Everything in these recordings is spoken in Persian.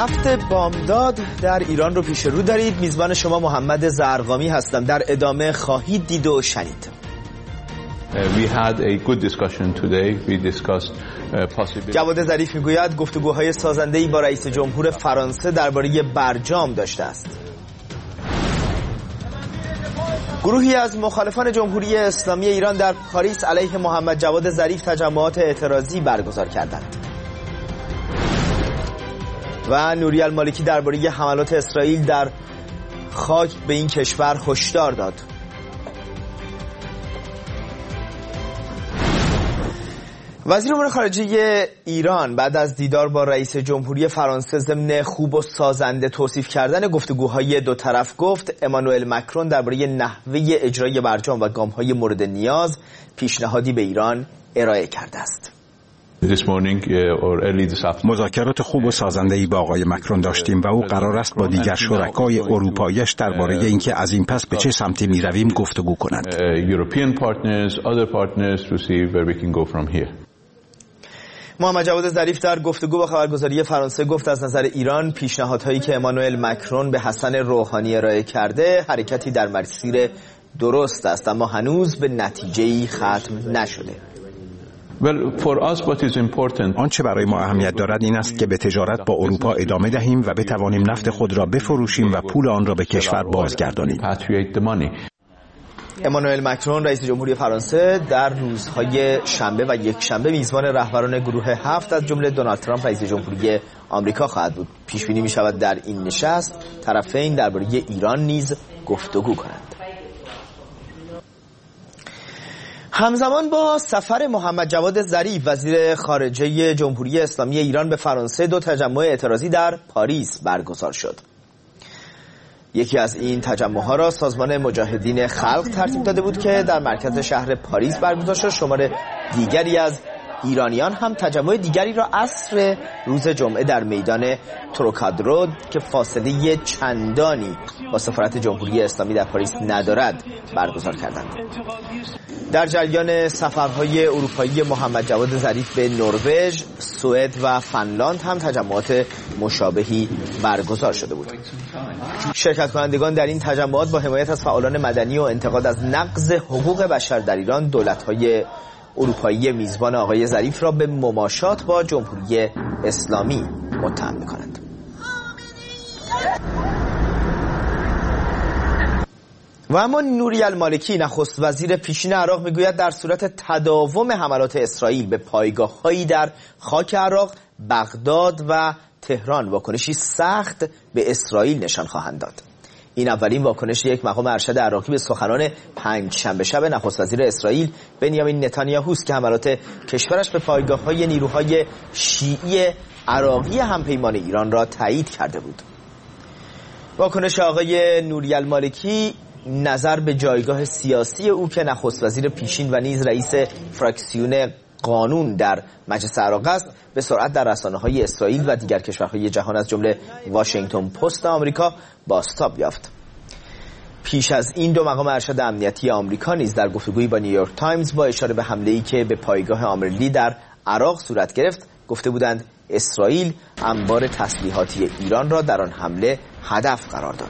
هفت بامداد در ایران رو پیش رو دارید. میزبان شما محمد زرقامی هستم. در ادامه خواهید دید و شنید. جواد ظریف میگوید گفتگوهای سازنده‌ای با رئیس جمهور فرانسه درباره برجام داشته است. گروهی از مخالفان جمهوری اسلامی ایران در پاریس علیه محمد جواد ظریف تجمعات اعتراضی برگزار کردند. و نوری المالکی درباره حملات اسرائیل در خاک به این کشور هشدار داد. وزیر امور خارجه ایران بعد از دیدار با رئیس جمهوری فرانسه ضمن خوب و سازنده توصیف کردن گفتگوهای دو طرف گفت امانوئل مکرون درباره نحوه اجرای برجام و گام‌های مورد نیاز پیشنهادی به ایران ارائه کرده است. مذاکرات خوب و سازنده‌ای با آقای مکرون داشتیم و او قرار است با دیگر شرکای اروپایی‌اش درباره اینکه از این پس به چه سمتی می‌رویم گفتگو کنند. محمد جواد ظریف در گفتگو با خبرگزاری فرانسه گفت از نظر ایران پیشنهادهایی که امانوئل مکرون به حسن روحانی ارائه کرده حرکتی در مسیر درست است، اما هنوز به نتیجه‌ای ختم نشده. آنچه برای ما اهمیت دارد این است که به تجارت با اروپا ادامه دهیم و بتوانیم نفت خود را بفروشیم و پول آن را به کشور بازگردانیم. امانوئل مکرون رئیس جمهوری فرانسه در روزهای شنبه و یکشنبه میزبان رهبران گروه هفت از جمله دونالد ترامپ رئیس جمهوری آمریکا خواهد بود. پیش بینی می شود در این نشست طرفین درباره ایران نیز گفتگو کنند. همزمان با سفر محمد جواد ظریف وزیر خارجه جمهوری اسلامی ایران به فرانسه دو تجمع اعتراضی در پاریس برگزار شد. یکی از این تجمع‌ها را سازمان مجاهدین خلق ترتیب داده بود که در مرکز شهر پاریس برگزار شد. شمار دیگری از ایرانیان هم تجمع دیگری را عصر روز جمعه در میدان تروکادرو که فاصله چندانی با سفارت جمهوری اسلامی در پاریس ندارد برگزار کردند. در جریان سفرهای اروپایی محمد جواد ظریف به نروژ، سوئد و فنلاند هم تجمعات مشابهی برگزار شده بود. شرکت کنندگان در این تجمعات با حمایت از فعالان مدنی و انتقاد از نقض حقوق بشر در ایران دولت‌های اروپایی میزبان آقای ظریف را به مماشات با جمهوری اسلامی متهم می‌کنند. و اما نوری المالکی نخست وزیر پیشین عراق میگوید در صورت تداوم حملات اسرائیل به پایگاه‌هایی در خاک عراق، بغداد و تهران واکنشی سخت به اسرائیل نشان خواهند داد. این اولین واکنش یک مقام ارشد عراقی به سخنان پنجشنبه شب نخست وزیر اسرائیل بنیامین نتانیاهوست که حملات کشورش به پایگاه‌های نیروهای شیعی عراقی همپیمان ایران را تایید کرده بود. واکنش آقای نوری المالکی نظر به جایگاه سیاسی او که نخست وزیر پیشین و نیز رئیس فراکسیون قانون در مجلس عراق است به سرعت در رسانه‌های اسرائیل و دیگر کشورهای جهان از جمله واشنگتن پست آمریکا بازتاب یافت. پیش از این دو مقام ارشد امنیتی آمریکا نیز در گفتگویی با نیویورک تایمز با اشاره به حمله‌ای که به پایگاه آمرلی در عراق صورت گرفت گفته بودند اسرائیل انبار تسلیحاتی ایران را در آن حمله هدف قرار داد.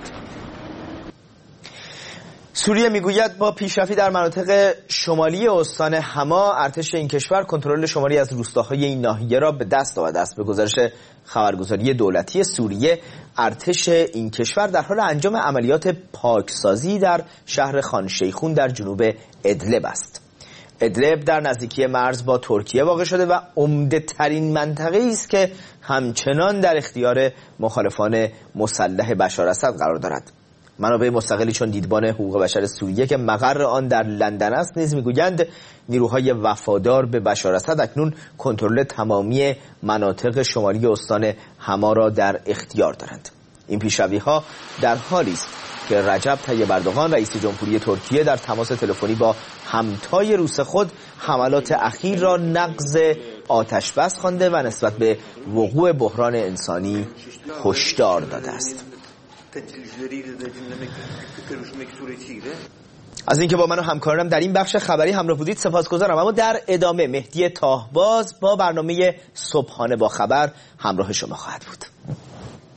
سوریه میگوید با پیشرفتی در مناطق شمالی استان حما ارتش این کشور کنترل شماری از روستاهای این ناحیه را به دست آورده است. به گزارش خبرگزاری دولتی سوریه ارتش این کشور در حال انجام عملیات پاکسازی در شهر خان شیخون در جنوب ادلب است. ادلب در نزدیکی مرز با ترکیه واقع شده و عمده ترین منطقه است که همچنان در اختیار مخالفان مسلح بشار اسد قرار دارد. منابع مستقلی چون دیدبان حقوق بشر سوریه که مقر آن در لندن است نیز میگویند نیروهای وفادار به بشار اسد اکنون کنترل تمامی مناطق شمالی استان حما را در اختیار دارند. این پیشروی‌ها در حالی است که رجب طیب اردوغان رئیس جمهوری ترکیه در تماس تلفنی با همتای روس خود حملات اخیر را نقض آتش بس خوانده و نسبت به وقوع بحران انسانی هشدار داده است. از اینکه با من و همکارانم در این بخش خبری همراه بودید سپاسگزارم. اما در ادامه مهدی تاهباز با برنامه صبحانه با خبر همراه شما خواهد بود.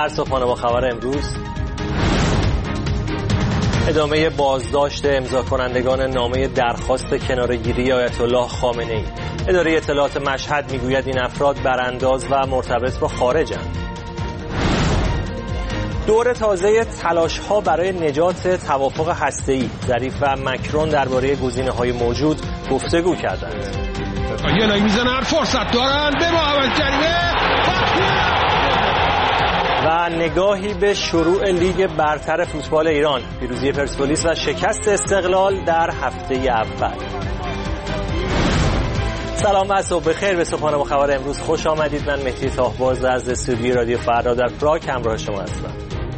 از صبحانه با خبر امروز. ادامه بازداشت امضا کنندگان نامه درخواست کناره‌گیری آیت الله خامنه‌ای. اداره اطلاعات مشهد میگوید این افراد برانداز و مرتبط با خارجند. دور تازه تلاش‌ها برای نجات توافق هسته‌ای. ظریف و مکرون درباره گزینه‌های موجود گفتگو کردند. یه لای میزنن، فرصت دارن، به محمد کریمه و نگاهی به شروع لیگ برتر فوتبال ایران. پیروزی پرسپولیس و شکست استقلال در هفته اول. سلام و صبح بخیر. به صبحانه با خبر امروز خوش آمدید. من مهدی طاهباز از استودیوی رادیو فردا در پراگ همراه شما هستم.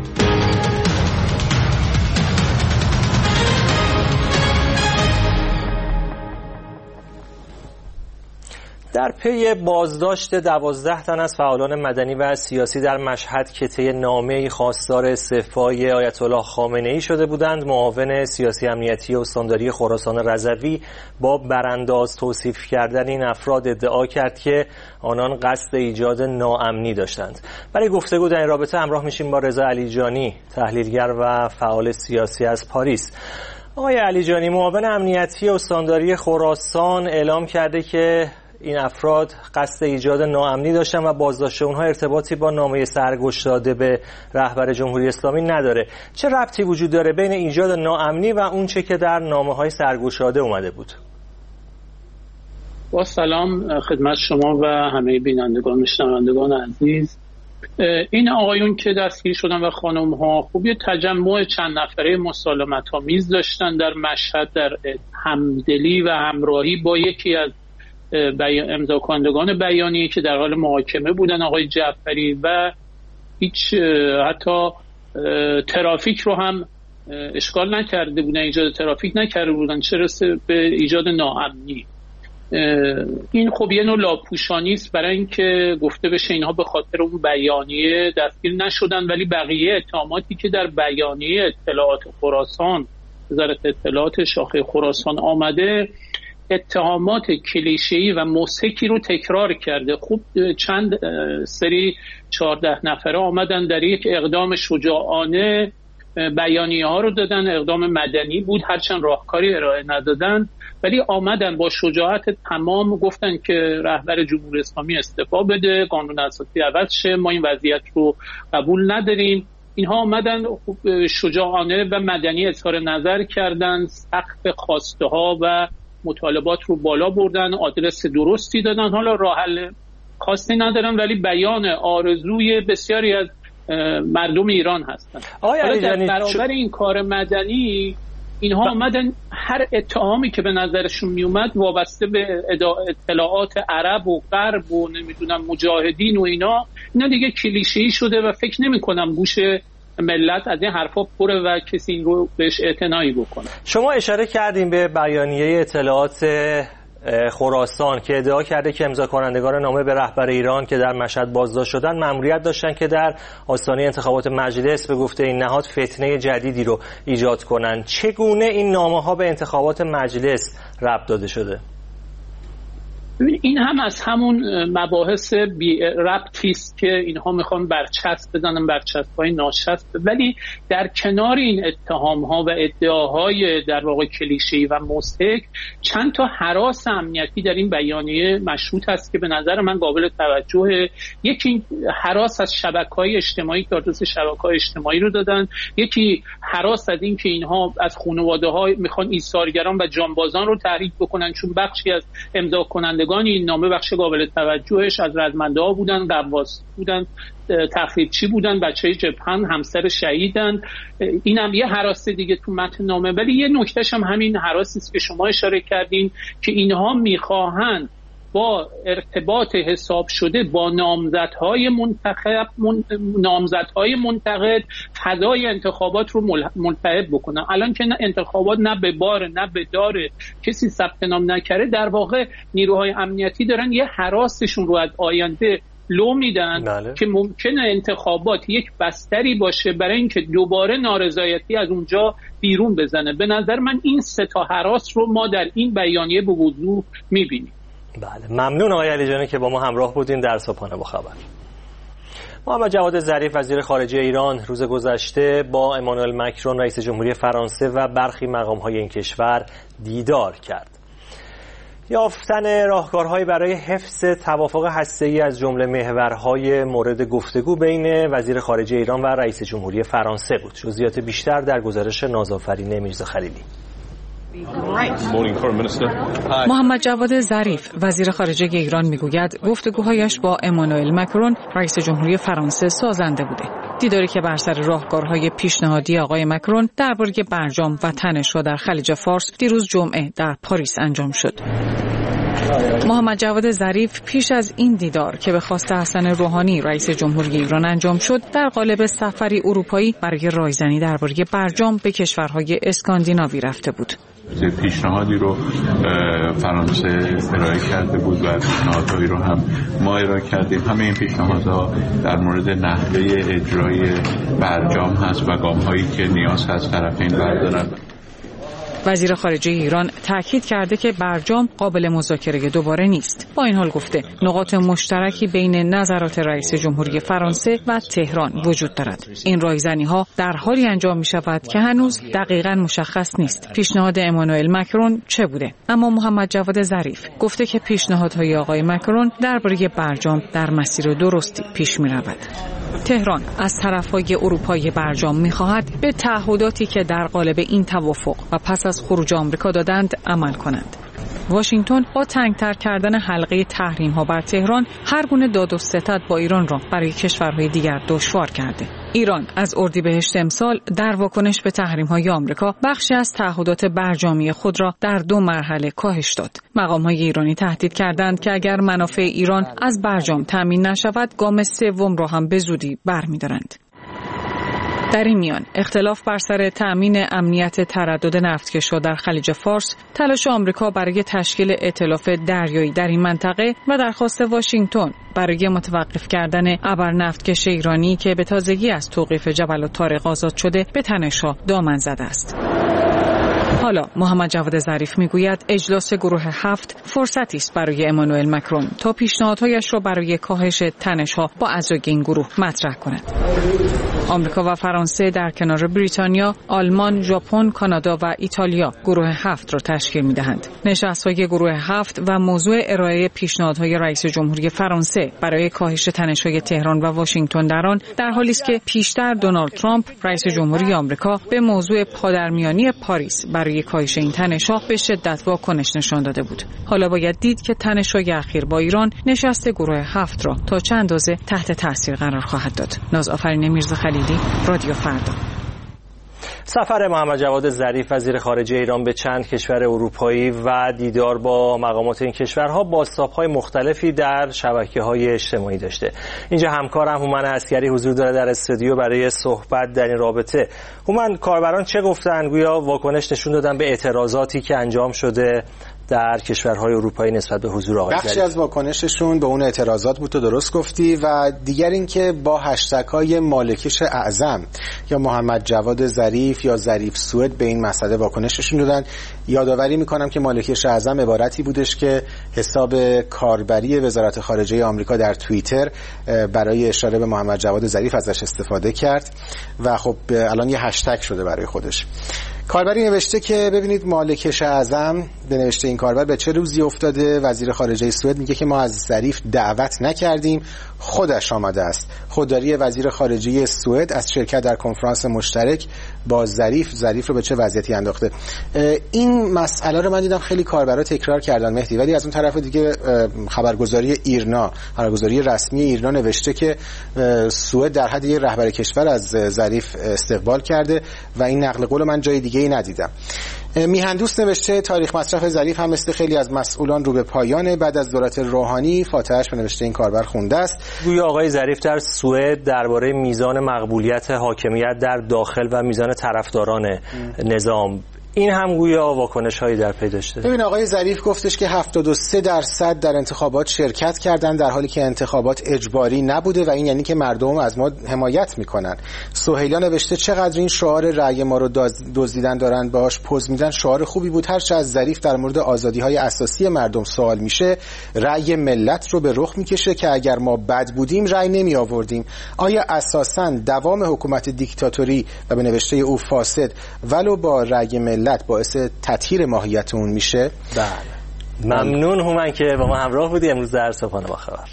در پی بازداشت 12 تن از فعالان مدنی و سیاسی در مشهد که طی نامه‌ای خواستار استعفای آیت الله خامنه‌ای شده بودند، معاون سیاسی امنیتی استانداری خراسان رضوی با برانداز توصیف کردن این افراد ادعا کرد که آنان قصد ایجاد ناامنی داشتند. برای گفتگو در این رابطه همراه میشیم با رضا علیجانی، تحلیلگر و فعال سیاسی از پاریس. آقای علیجانی، معاون امنیتی استانداری خراسان اعلام کرده که این افراد قصد ایجاد ناامنی داشتن و بازداشت اونها ارتباطی با نامه سرگوش داده به رهبر جمهوری اسلامی نداره. چه ربطی وجود داره بین ایجاد ناامنی و اون چه که در نامه‌های سرگشاده اومده بود؟ با سلام خدمت شما و همه بینندگان و شنوندگان عزیز. این آقایون که دستگیر شدن و خانم‌ها خب یه تجمع چند نفره مسالمت‌آمیز داشتن در مشهد، در همدلی و همراهی با یکی از امضا کنندگان بیانیه که در حال محاکمه بودن، آقای جعفری، و هیچ حتی ترافیک رو هم اشکال نکرده بودن، ایجاد ترافیک نکرده بودن، چه رسه به ایجاد ناامنی. این خب یه نوع لاپوشانی است برای اینکه گفته بشه اینها به خاطر اون بیانیه دستگیر نشدن، ولی بقیه اتهاماتی که در بیانیه اطلاعات خراسان، وزارت اطلاعات شاخه خراسان آمده، اتهامات کلیشه‌ای و مضحکی رو تکرار کرده. خوب چند سری 14 نفره آمدن در یک اقدام شجاعانه بیانیه ها رو دادن، اقدام مدنی بود هرچند راهکاری ارائه ندادن، ولی آمدن با شجاعت تمام گفتن که رهبر جمهوری اسلامی استعفا بده، قانون اساسی عوض شه، ما این وضعیت رو قبول نداریم. اینها آمدن شجاعانه و مدنی اظهار نظر کردن، سقف خواسته ها و مطالبات رو بالا بردن، آدرس درستی دادن. حالا راه حل خاصی ندارن، ولی بیان آرزوی بسیاری از مردم ایران هستن. حالا در برابر این کار مدنی اینها آمدن هر اتهامی که به نظرشون میومد وابسته به اطلاعات عرب و غرب و نمیدونم مجاهدین و اینا دیگه کلیشه‌ای شده و فکر نمی‌کنم گوش ملت از این حرفا پره و کسی این رو بهش اعتنایی بکنه. شما اشاره کردیم به بیانیه اطلاعات خراسان که ادعا کرده که امضا کنندگان نامه به رهبر ایران که در مشهد بازداشت شدن مأموریت داشتن که در آستانه انتخابات مجلس به گفته این نهاد فتنه جدیدی رو ایجاد کنن. چگونه این نامه‌ها به انتخابات مجلس ربط داده شده؟ این هم از همون مباحث بی ربطی است که اینها میخوان برچسب بزنن، برچسب‌های ناشست. ولی در کنار این اتهام‌ها و ادعاهای در واقع کلیشه‌ای و مضحک، چند تا هراس امنیتی در این بیانیه مشروط است که به نظر من قابل توجهه. یکی هراس از شبکه‌های اجتماعی که آدرس شبکه‌های اجتماعی رو دادن، یکی هراس از این که اینها از خانواده‌ها میخوان ایثارگران و جانبازان رو تحریک بکنن، چون بخشی از امضا کنندگان این نامه بخش قابل توجهش از رزمنده‌ها بودن، قواس بودن، تخریبچی بودن، بچه‌های جبهن، همسر شهیدن. اینم یه هراس دیگه تو متن نامه. ولی یه نکتهش هم همین هراسی است که شما اشاره کردین که اینها میخواهند با ارتباط حساب شده با نامزدهای منتخب فضای انتخابات رو ملتهب بکنن. الان که انتخابات نه به بار نه به دار کسی ثبت نام نکرده، در واقع نیروهای امنیتی دارن یه هراسشون رو از آینده لو میدن. بله. که ممکنه انتخابات یک بستری باشه برای اینکه دوباره نارضایتی از اونجا بیرون بزنه. به نظر من این سه تا هراس رو ما در این بیانیه به وضوح میبینیم. بله، ممنون آقای علیجانی که با ما همراه بودین در صبحانه با خبر. محمد جواد ظریف وزیر خارجه ایران روز گذشته با امانوئل مکرون رئیس جمهوری فرانسه و برخی مقام‌های این کشور دیدار کرد. یافتن راهکارهایی برای حفظ توافق هسته‌ای از جمله محورهای مورد گفتگو بین وزیر خارجه ایران و رئیس جمهوری فرانسه بود. جزئیات بیشتر در گزارش نازآفرین میرزا خلیلی. محمد جواد ظریف وزیر خارجه ایران میگوید گفتگوهایش با امانوئل مکرون رئیس جمهوری فرانسه سازنده بوده. دیداری که بر سر راهکارهای پیشنهادی آقای مکرون درباره برجام و تنش‌ها در خلیج فارس دیروز جمعه در پاریس انجام شد. محمد جواد ظریف پیش از این دیدار که به خواست حسن روحانی رئیس جمهوری ایران انجام شد در قالب سفری اروپایی برای رایزنی درباره برجام به کشورهای اسکاندیناوی رفته بود. پیشنهادی رو فرانسه ارائه کرده بود و پیشنهادهایی رو هم ما ارائه کردیم. همه این پیشنهادها در مورد نحوه اجرای برجام هست و گام‌هایی که نیاز هست طرفین بردارن. وزیر خارجه ایران تاکید کرده که برجام قابل مذاکره دوباره نیست. با این حال گفته نقاط مشترکی بین نظرات رئیس جمهوری فرانسه و تهران وجود دارد. این رایزنی‌ها در حالی انجام می‌شود که هنوز دقیقاً مشخص نیست پیشنهاد امانوئل مکرون چه بوده. اما محمد جواد ظریف گفته که پیشنهادهای آقای مکرون درباره برجام در مسیر درستی پیش می‌رود. تهران از طرف‌های اروپایی برجام می‌خواهد به تعهداتی که در قالب این توافق و پس از خروج آمریکا دادند عمل کنند. واشنگتن با تنگتر کردن حلقه تحریم‌ها بر تهران هر گونه داد و ستد با ایران را برای کشورهای دیگر دشوار کرده. ایران از اردیبهشت امسال در واکنش به تحریم‌های آمریکا بخشی از تعهدات برجامی خود را در 2 مرحله کاهش داد. مقام‌های ایرانی تهدید کردند که اگر منافع ایران از برجام تامین نشود، گام سوم را هم به زودی برمی‌دارند. در این میان اختلاف بر سر تأمین امنیت تردد نفتکش‌ها در خلیج فارس، تلاش آمریکا برای تشکیل ائتلاف دریایی در این منطقه و درخواست واشنگتن برای متوقف کردن ابر نفتکش ایرانی که به تازگی از توقیف جبل الطارق آزاد شده به تنش‌ها دامن زده است. حالا محمد جواد ظریف میگوید اجلاس گروه 7 فرصتی است برای امانوئل مکرون تا پیشنهادهایش را برای کاهش تنش‌ها با اعضای این گروه مطرح کند. آمریکا و فرانسه در کنار بریتانیا، آلمان، ژاپن، کانادا و ایتالیا گروه 7 را تشکیل می‌دهند. نشست‌های گروه 7 و موضوع ارائه پیشنهادهای رئیس جمهوری فرانسه برای کاهش تنش‌های تهران و واشنگتن در آن در حالی است که پیشتر دونالد ترامپ رئیس جمهوری آمریکا به موضوع پادرمیانی پاریس برای کاهش این تنش‌ها به شدت واکنش نشان داده بود. حالا باید دید که تنش‌های اخیر با ایران نشست گروه 7 را تا چند اندازه تحت تاثیر قرار خواهد داد. نازآفرین میرزا خلیلی، رادیو فردا. سفر محمد جواد ظریف وزیر خارجه ایران به چند کشور اروپایی و دیدار با مقامات این کشورها بازتاب‌های مختلفی در شبکه‌های اجتماعی داشته. اینجا همکارم هومن عسکری حضور داره در استودیو برای صحبت در این رابطه. هومن، کاربران چه گفتن؟ گویا واکنش نشون دادن به اعتراضاتی که انجام شده در کشورهای اروپایی نسبت به حضور آقای ظریف. بخشی از واکنششون به اون اعتراضات بود، تو درست گفتی، و دیگر اینکه با هشتگ‌های مالکش اعظم یا محمد جواد ظریف یا ظریف سوئد به این مسئله واکنششون دادن. یادآوری میکنم که مالکش اعظم عبارتی بودش که حساب کاربری وزارت خارجه آمریکا در توییتر برای اشاره به محمد جواد ظریف ازش استفاده کرد و خب الان یه هشتگ شده برای خودش. کاربری نوشته که ببینید مالکش اعظم به نوشته این کاربر به چه روزی افتاده. وزیر خارجه سوئد میگه که ما از ظریف دعوت نکردیم، خودش آمده است. خودداری وزیر خارجه سوئد از شرکت در کنفرانس مشترک با ظریف رو به چه وضعیتی انداخته. این مسئله رو من دیدم خیلی کاربرا تکرار کردن مهدی، ولی از اون طرف دیگه خبرگزاری ایرنا، خبرگزاری رسمی ایرنا نوشته که سوئد در حد یک رهبر کشور از ظریف استقبال کرده و این نقل قول من جای دیگه ای ندیدم. میهندوست نوشته تاریخ مصرف ظریف هم مثل خیلی از مسئولان رو به پایانه. بعد از دولت روحانی فاتحه‌اش به نوشته این کاربر خونده است. گویا آقای ظریف در سوئد درباره میزان مقبولیت حاکمیت در داخل و میزان طرفداران نظام این هم گویا واکنش‌هایی در پی داشته. ببین آقای ظریف گفتش که 73% در انتخابات شرکت کردن در حالی که انتخابات اجباری نبوده و این یعنی که مردم از ما حمایت میکنن. سهیلا نوشته چقدر این شعار رأی ما رو دزدیدن دارن باهاش پوز میدن شعار خوبی بود. هرچه از ظریف در مورد آزادی‌های اساسی مردم سوال میشه رأی ملت رو به رخ میکشه که اگر ما بد بودیم رأی نمی آوردیم. آیا اساساً دوام حکومت دیکتاتوری و به نوشته او فاسد ولو با رأی ملت باعث تطهیر ماهیت اون میشه؟ بله. ممنون هومن که با ما همراه بودی امروز در صبحانه با خبر.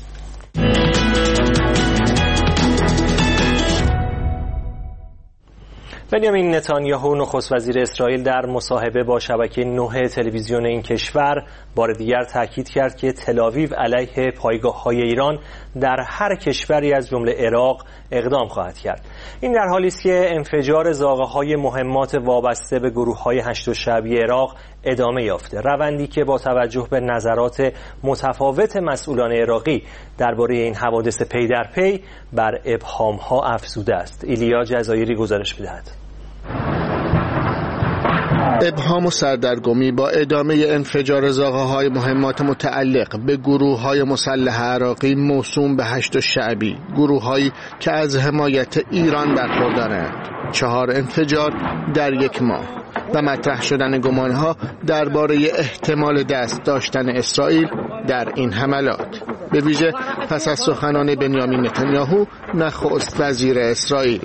بنیامین نتانیاهو نخست وزیر اسرائیل در مصاحبه با شبکه 9 تلویزیون این کشور بار دیگر تاکید کرد که تل‌آویو علیه پایگاه‌های ایران در هر کشوری از جمله عراق اقدام خواهد کرد. این در حالی است که انفجار زاغه‌های مهمات وابسته به گروه‌های هشت الشعبی عراق ادامه یافته، روندی که با توجه به نظرات متفاوت مسئولان عراقی درباره این حوادث پی در پی بر ابهام‌ها افزوده است. ایلیا جزایری گزارش می‌دهد. ابهام و سردرگمی با ادامه انفجار زاغه‌های مهمات متعلق به گروه‌های مسلح عراقی موسوم به هشت الشعبی، گروه‌هایی که از حمایت ایران برخوردارند. 4 انفجار در یک ماه و مطرح شدن گمان‌ها درباره احتمال دست داشتن اسرائیل در این حملات، به ویژه پس از سخنان بنیامین نتانیاهو نخست وزیر اسرائیل.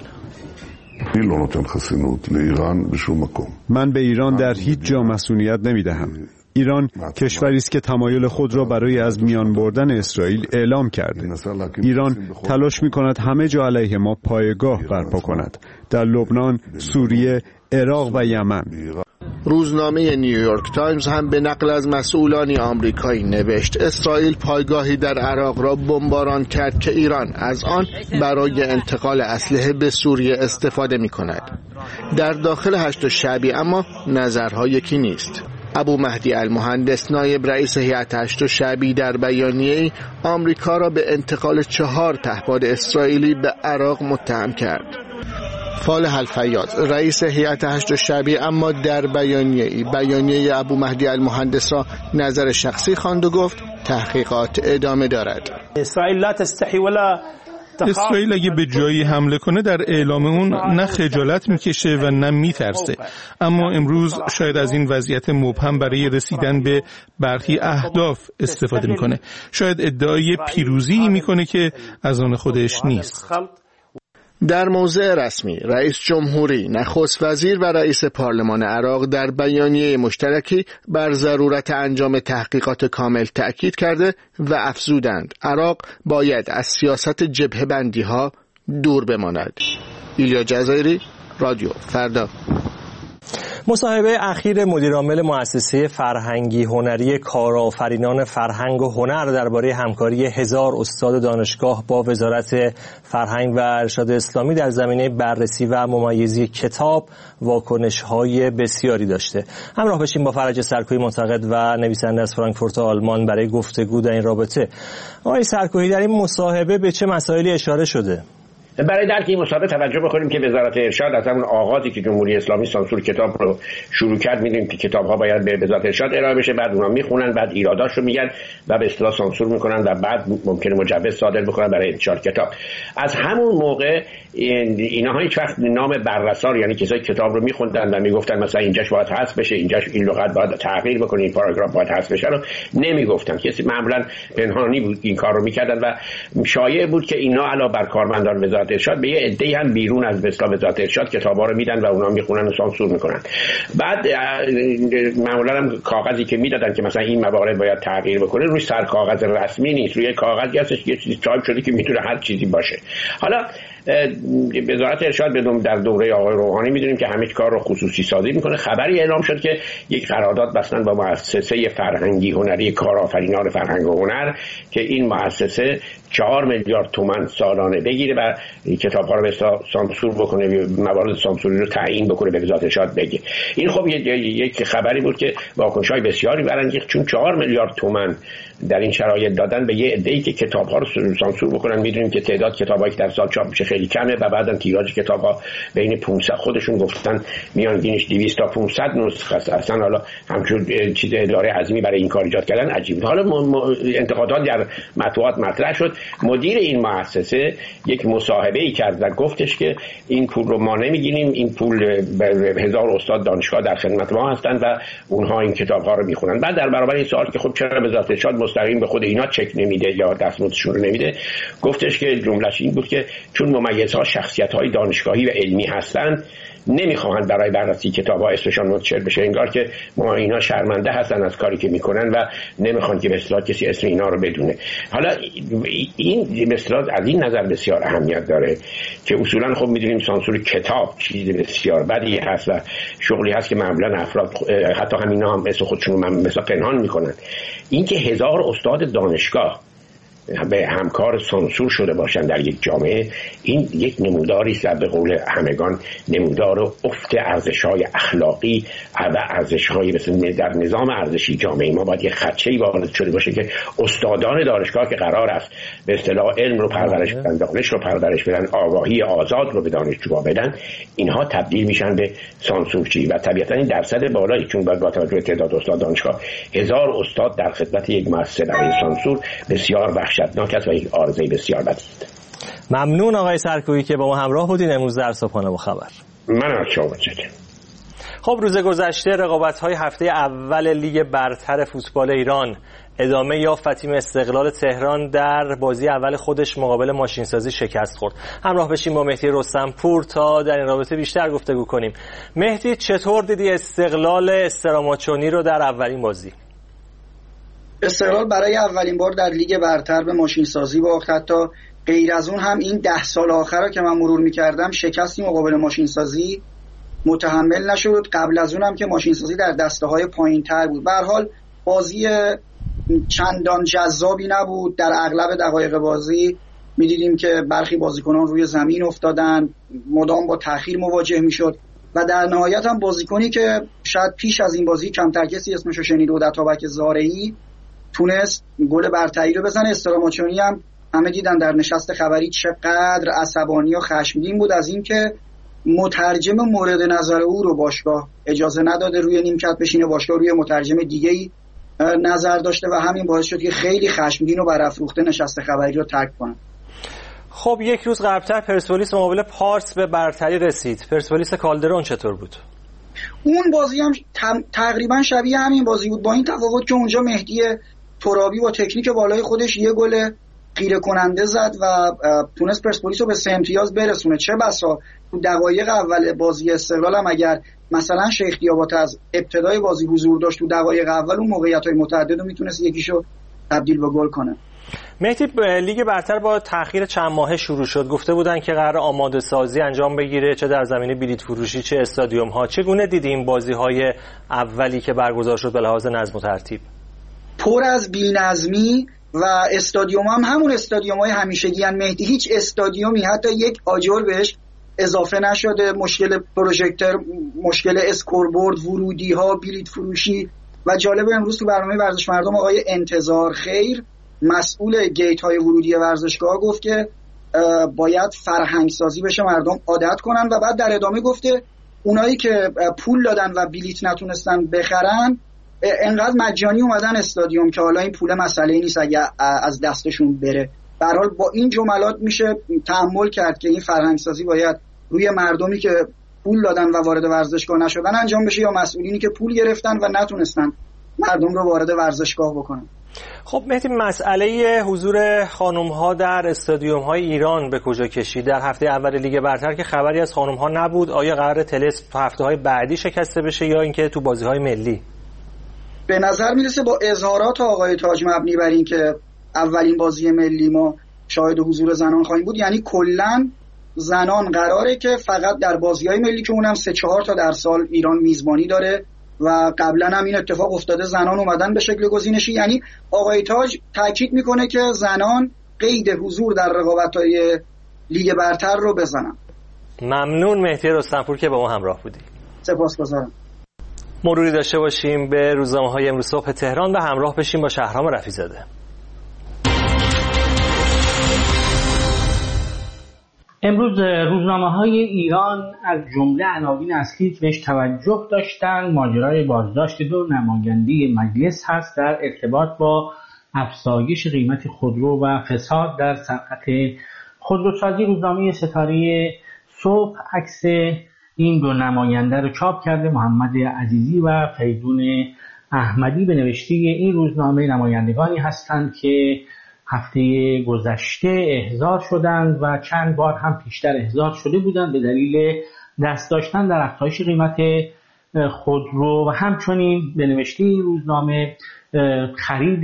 من به ایران در هیچ جا مسئولیت نمی‌دهم. ایران کشوری است که تمایل خود را برای از میان بردن اسرائیل اعلام کرده. ایران تلاش می‌کند همه جا علیه ما پایگاه برپا کند، در لبنان، سوریه، عراق و یمن. روزنامه نیویورک تایمز هم به نقل از مسئولانی آمریکایی نوشت اسرائیل پایگاهی در عراق را بمباران کرد که ایران از آن برای انتقال اسلحه به سوریه استفاده می کند. در داخل هشت الشعبی اما نظرها یکی نیست. ابو مهدی المهندس نایب رئیس هیئت هشت الشعبی در بیانیه‌ای آمریکا را به انتقال 4 پهپاد اسرائیلی به عراق متهم کرد. فالح الفیاض رئیس هیئت هشت الشعبی اما در بیانیه ابو مهدی المهندس را نظر شخصی خواند و گفت تحقیقات ادامه دارد. اسرائیل اگه به جایی حمله کنه در اعلام اون نه خجالت میکشه و نه میترسه، اما امروز شاید از این وضعیت مبهم برای رسیدن به برخی اهداف استفاده میکنه. شاید ادعای پیروزی میکنه که از آن خودش نیست. در موضع رسمی رئیس جمهوری، نخست وزیر و رئیس پارلمان عراق در بیانیه مشترکی بر ضرورت انجام تحقیقات کامل تأکید کرده و افزودند عراق باید از سیاست جبهه‌بندی ها دور بماند. ایلیا جزایری، رادیو فردا. مصاحبه اخیر مدیرعامل مؤسسه فرهنگی هنری کارآفرینان فرهنگ و هنر درباره همکاری 1000 استاد دانشگاه با وزارت فرهنگ و ارشاد اسلامی در زمینه بررسی و ممیزی کتاب واکنش‌های بسیاری داشته. همراه بشیم با فرج سرکویی، منتقد و نویسنده از فرانکفورت آلمان برای گفتگو در این رابطه. آقای سرکویی، در این مصاحبه به چه مسائلی اشاره شده؟ برای درک این مصاحبه توجه بکنیم که وزارت ارشاد از همون آغازی که جمهوری اسلامی سانسور کتاب رو شروع کرد می‌دونیم که کتاب‌ها باید به وزارت ارشاد ارائه بشه، بعد اونها میخونن، بعد ایراداش رو میگن و به اصطلاح سانسور میکنن و بعد ممکنه مجوز صادر بکنن برای انتشار کتاب. از همون موقع اینها هیچ وقت نام بررسا، یعنی کسایی کتاب رو میخوندن و میگفتن مثلا اینجاش باید حذف بشه، اینجاش این لغت باید تغییر بکنه، این پاراگراف باید حذف بشه، رو نمیگفتن. کسی معمولا پنهانی بود این کار رو میکردن و شایع بود که اینا علاوه بر کارمندان وزارت ارشاد به یه عده‌ای هم بیرون از وزارت ارشاد کتابا رو میدن و اونا میخونن و سانسور میکنن. بعد معمولا هم کاغذی که میدادن که مثلا این موارد باید تغییر بکنه روی سر کاغذ رسمی نیست، روی کاغذی هستش که یه چیزی تایپ شده که میتونه هر چیزی باشه. حالا وزارت ارشاد در دوره آقای روحانی میدونیم که همه کار رو خصوصی سازی میکنه. خبری اعلام شد که یک قرارداد بستن با مؤسسه فرهنگی هنری کارآفرینان فرهنگ و هنر که این مؤسسه 4 میلیارد تومان سالانه بگیره و کتاب‌ها رو سانسور بکنه، موارد سانسوری رو تعیین بکنه، به وزارت ارشاد بگه. این خب یک خبری بود که واکنش‌های بسیاری برانگیخت، چون 4 میلیارد تومان در این شرایط دادن به یه عده‌ای که کتاب‌ها رو سانسور بکنن. می‌دونیم که تعداد کتابایی که در سال چاپ میشه خیلی کمه و بعداً تیراژ کتاب‌ها بین 500 خودشون گفتن میانگینش 200 تا 500 نسخه است. اصلا حالا همچون چیز اداره عظیمی برای این کار ایجاد کردن عجیبه. حالا انتقادات در مطبوعات مطرح شد. مدیر این مؤسسه یک مصاحبه‌ای کرد و گفتش که این پول رو ما نمی‌گیریم، این پول 1000 استاد دانشگاه در خدمت ما هستند و اونها این کتاب‌ها رو می‌خونن. بعد در برابر این سوال که خب چرا وزارت ارشاد مستقیم به خود اینا چک نمیده یا دستمزدشون رو نمیده، گفتش که جملهش این بود که چون ممیزها شخصیت‌های دانشگاهی و علمی هستند نمیخواهند برای بررسی کتاب‌ها اسمشان منتشر بشه، انگار که ما اینا شرمنده هستن از کاری که میکنن و نمیخوان که به اصطلاح کسی اسم اینا رو بدونه. حالا این به اصطلاح از این نظر بسیار اهمیت داره که اصولا خب میدونیم سانسور کتاب چیز بسیار بدی هست و شغلی هست که معمولا افراد حتی همینا هم اسم خودشون رو مثلا پنهان میکنن. این که 1000 استاد دانشگاه به همکار سانسور شده باشند در یک جامعه، این یک نموداری است به قول همگان نمودار افت ارزش‌های اخلاقی و ارزش‌های مثل در نظام ارزشی جامعه ما باید یک خدشه‌ای وارد شده باشه که استادان دانشگاه که قرار است به اصطلاح علم رو پرورش بدن، دانش رو پرورش بدن، آگاهی آزاد رو به دانشجوها بدن، اینها تبدیل میشن به سانسورچی و طبیعتاً این درصد بالایی، چون با توجه به تعداد استاد دانشگاه 1000 استاد در خدمت یک مؤسسه برای سانسور بسیار وحشتناک است و یک عارضه بسیار بدی است. ممنون آقای سرکویی که با ما همراه بودین امروز در صبحانه با خبر. من از شما متشکرم. خب روز گذشته رقابت‌های هفته اول لیگ برتر فوتبال ایران ادامه یافت. تیم استقلال تهران در بازی اول خودش مقابل ماشینسازی شکست خورد. همراه بشیم با مهدی رستمپور تا در این رابطه بیشتر گفتگو کنیم. مهدی، چطور دیدی استقلال استراماچونی رو در اولین بازی؟ استقلال برای اولین بار در لیگ برتر به ماشینسازی باخت. حتی غیر از اون هم این 10 سال آخر که من مرور می‌کردم شکستی مقابل ماشینسازی متحمل نشد. قبل از اون هم که ماشینسازی در دسته‌های پایین‌تر بود. به هر حال بازی چندان جذابی نبود. در اغلب دقایق بازی می‌دیدیم که برخی بازیکنان روی زمین افتادن، مدام با تأخیر مواجه می‌شد و در نهایت هم بازیکنی که شاید پیش از این بازی کمتر کسی اسمشو شنیده بود، اتابک زارعی، تونست گل برتری رو بزنه. استراماچونی هم همه دیدن در نشست خبری چقدر عصبانی و خشمگین بود از این که مترجم مورد نظر او رو باشگاه اجازه نداده روی نیمکت بشینه، باشگاه روی مترجم دیگه‌ای نظر داشته و همین باعث شد که خیلی خشمگین و برافروخته نشست خبری رو ترک کنه. خب یک روز قبل‌تر پرسپولیس مقابل پارس به برتری رسید. پرسپولیس کالدرون چطور بود؟ اون بازی هم تقریبا شبیه همین بازی بود، با این تفاوت که اونجا مهدی ترابی با تکنیک بالای خودش یه گل خیره کننده زد و تونست پرسپولیس رو به 3 امتیاز برسونه. چه بسا تو دقایق اول بازی استقلال هم اگر مثلا شیخ دیابات از ابتدای بازی حضور داشت تو دقایق اول اون موقعیت‌های متعدد رو میتونست یکیشو تبدیل به گل کنه. مهدی، لیگ برتر با تأخیر چند ماهه شروع شد. گفته بودن که قرار آماده سازی انجام بگیره، چه در زمینه بلیط فروشی چه استادیوم ها. چگونه دیدیم بازی های اولی که برگزار شد به لحاظ نظم و ترتیب؟ پر از بی‌نظمی و استادیوم هم همون استادیوم های همیشگی ان مهدی. هیچ استادیومی حتی یک آجر بهش اضافه نشده. مشکل پروژکتور، مشکل اسکوربورد، ورودی ها، بلیط فروشی. و جالب امروز تو برنامه ورزش مردم آقای انتظار خیر مسئول گیت های ورودی ورزشگاه گفت که باید فرهنگ سازی بشه، مردم عادت کنن و بعد در ادامه گفته اونایی که پول دادن و بلیط نتونستن بخرن انقدر مجانی اومدن استادیوم که حالا این پول مسئله نیست اگه از دستشون بره. به هر حال با این جملات میشه تأمل کرد که این فرهنگ سازی باید روی مردمی که پول دادن و وارد ورزشگاه نشدن انجام بشه یا مسئولینی که پول گرفتن و نتونستن مردم رو وارد ورزشگاه بکنن. خب مهدی، مسئله حضور خانم‌ها در استادیوم‌های ایران به کجا کشید؟ در هفته اول لیگ برتر که خبری از خانم‌ها نبود، آیا قرار طلسم هفته‌های بعدی شکسته بشه یا اینکه تو بازی‌های ملی؟ به نظر میرسه با اظهارات آقای تاج مبنی بر این که اولین بازی ملی ما شاهد حضور زنان خواهیم بود، یعنی کلاً زنان قراره که فقط در بازی‌های ملی که اونم 3-4 تا در سال ایران میزبانی داره و قبلا هم این اتفاق افتاده زنان اومدن به شکل گزینشی. یعنی آقای تاج تاکید میکنه که زنان قید حضور در رقابت‌های لیگ برتر رو بزنم. ممنون مهدی رستمپور که با ما همراه بودی. سپاسگزارم. مروری داشته باشیم به روزنامه‌های امروز صبح تهران و همراه بشیم با شهرام رفیع‌زاده. امروز روزنامه‌های ایران از جمله عناوین اصلی که بهش توجه داشتن ماجرای بازداشت 2 نماینده مجلس هست در ارتباط با افزایش قیمت خودرو و فساد در صنعت خودروسازی. روزنامه ستاره صبح عکس این 2 نماینده رو چاپ کرده. محمد عزیزی و فریدون احمدی به نوشته این روزنامه نمایندگانی هستند که هفته گذشته احضار شدند و چند بار هم پیشتر احضار شده بودند به دلیل دست داشتن در افزایش قیمت خودرو و همچنین به نوشته این روزنامه خرید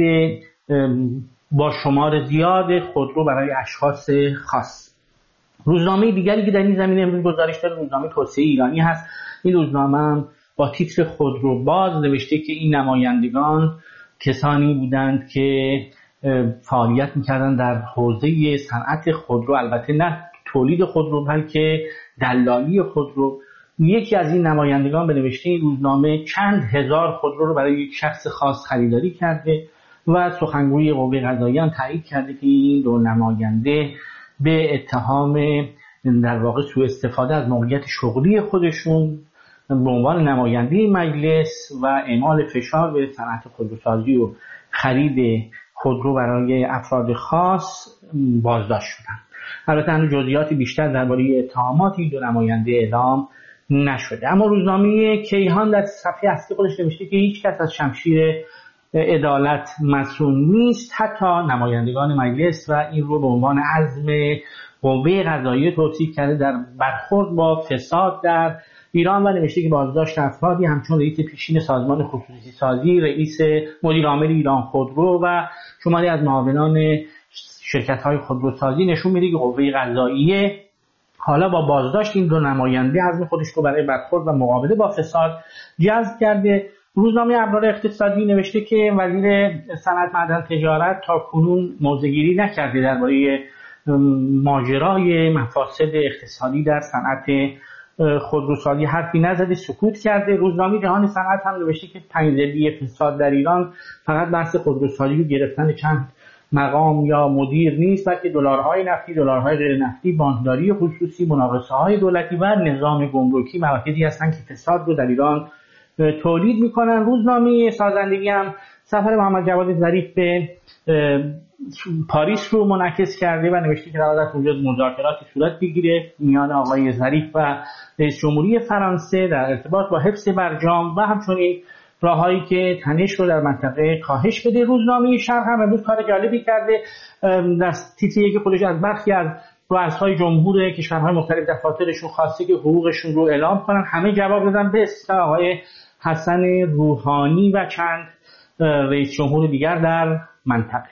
با شمار زیاد خودرو برای اشخاص خاص. روزنامه دیگری که در این زمینه امروز گزارش داده روزنامه توسعه ایرانی هست. این روزنامه هم با تیتر خودرو باز نوشته که این نمایندگان کسانی بودند که فعالیت میکردن در حوزه صنعت خودرو، البته نه تولید خودرو بلکه دلالی خودرو. یکی از این نمایندگان به نوشته این روزنامه چند هزار خودرو رو برای یک شخص خاص خریداری کرده و سخنگوی قوه قضاییه هم تایید کرده که این 2 نماینده به اتهام در واقع سوء استفاده از موقعیت شغلی خودشون به عنوان نماینده مجلس و اعمال فشار به صنعت خودروسازی و خرید خودرو برای افراد خاص بازداشت شدند. البته هنوز جزئیات بیشتر درباره اتهامات این 2 نماینده اعلام نشده. اما روزنامه کیهان در صفحه اصلی خودش نوشته که هیچ کس از شمشیر عدالت مسئول نیست، حتی نمایندگان مجلس، و این رو به عنوان عزم قوه قضاییه توصیف کرده در برخورد با فساد در ایران و نوشته که بازداشت افرادی همچون رئیس پیشین سازمان خصوصی سازی، رئیس مدیر عامل ایران خودرو و شماری از معاونان شرکت‌های خودروسازی نشون میده که قوه قضاییه حالا با بازداشت این 2 نماینده عزم خودش رو برای برخورد و مقابله با فساد جذب کرده. روزنامه ابرار اقتصادی نوشته که وزیر صنعت معدن تجارت تا کنون موضع‌گیری نکرده درباره ماجرای مفاسد اقتصادی در صنعت خودروسازی، حرفی نزده، سکوت کرده. روزنامه جهان صنعت هم نوشته که تنگ‌دلی فساد در ایران فقط بحث خودروسازی و گرفتن چند مقام یا مدیر نیست، بلکه دلارهای نفتی، دلارهای غیر نفتی، بانکداری خصوصی، مناقصه‌های دولتی و نظام گمرکی مواردی هستند که فساد رو در ایران تولید میکنن. روزنامه سازندگی هم سفر محمد جواد ظریف به پاریس رو منعکس کرده و نوشته که قرار است اونجا مذاکراتی صورت بگیره میان آقای ظریف و رئیس جمهوری فرانسه در ارتباط با حفظ برجام و همچنین راههایی که تنش رو در منطقه کاهش بده. روزنامه شرق هم امروز کار جالبی کرده، در تیتر یک خودش از برخی از رؤسای جمهور کشورهای مختلف دفاترشون خواسته که حقوقشون رو اعلام کنن. همه جواب دادن به استثناء آقای حسن روحانی و چند رئیس جمهور دیگر در منطقه.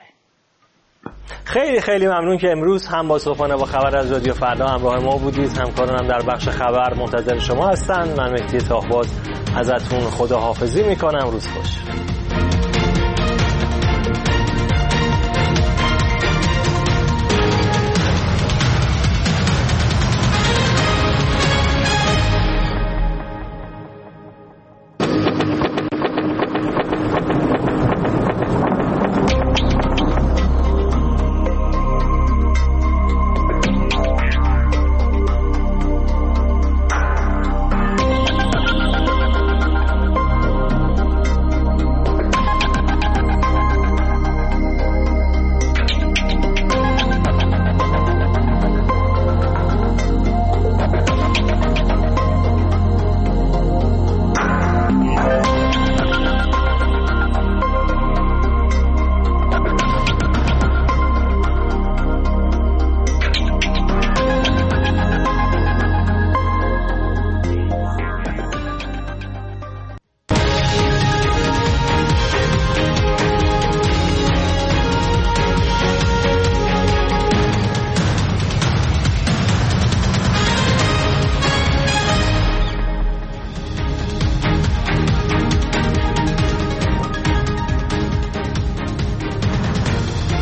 خیلی خیلی ممنون که امروز هم با صبحانه با خبر از رادیو فردا همراه ما بودید. همکارانم در بخش خبر منتظر شما هستند. من مهدی طاهباز ازتون خداحافظی میکنم. روز خوش.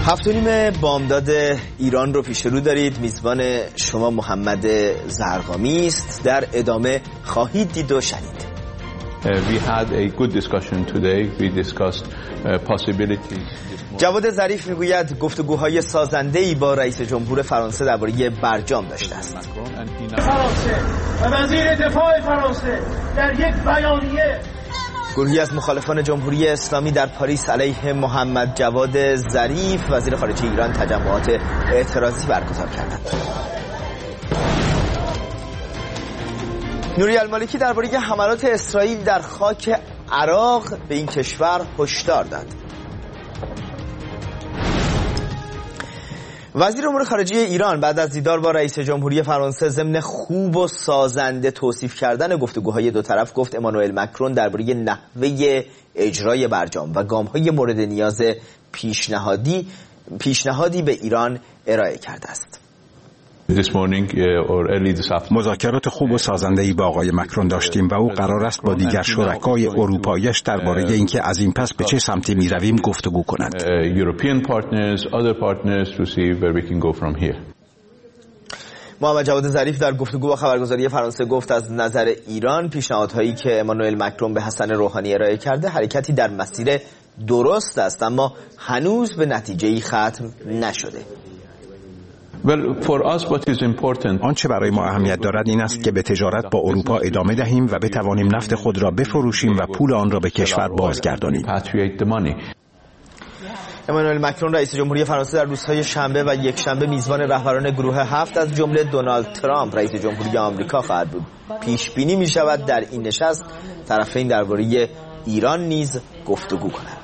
7:30 بامداد ایران رو پیش رو دارید. میزبان شما محمد زرقامی است. در ادامه خواهید دید و شنید. We had a good discussion today. We discussed possibilities. جواد ظریف میگوید گفتگوهای سازنده‌ای با رئیس جمهور فرانسه درباره برجام داشته است. فرانسه و وزیر دفاع فرانسه در یک بیانیه گروهی از مخالفان جمهوری اسلامی در پاریس علیه محمد جواد ظریف وزیر خارجه ایران تجمعات اعتراضی برگزار کردند. نوری المالکی درباره حملات اسرائیل در خاک عراق به این کشور هشدار داد. وزیر امور خارجه ایران بعد از دیدار با رئیس جمهوری فرانسه ضمن خوب و سازنده توصیف کردن گفتگوهای دو طرف گفت امانوئل مکرون درباره نحوه اجرای برجام و گام‌های مورد نیاز پیشنهادی به ایران ارائه کرده است. مذاکرات خوب و سازنده‌ای با آقای مکرون داشتیم و او قرار است با دیگر شرکای اروپایی‌اش درباره اینکه از این پس به چه سمتی می‌رویم گفتگو کند. محمد جواد ظریف در گفتگو با خبرگزاری فرانسه گفت از نظر ایران پیشنهادهایی که امانوئل مکرون به حسن روحانی ارائه کرده حرکتی در مسیر درست است، اما هنوز به نتیجه‌ای ختم نشده. آنچه برای ما اهمیت دارد این است که به تجارت با اروپا ادامه دهیم و بتوانیم نفت خود را بفروشیم و پول آن را به کشور بازگردانیم. امانوئل مکرون رئیس جمهوری فرانسه در روزهای شنبه و یکشنبه میزبان رهبران گروه 7 از جمله دونالد ترامپ رئیس جمهوری آمریکا خواهد بود. پیش بینی می شود در این نشست طرفین درباره ایران نیز گفتگو کنند.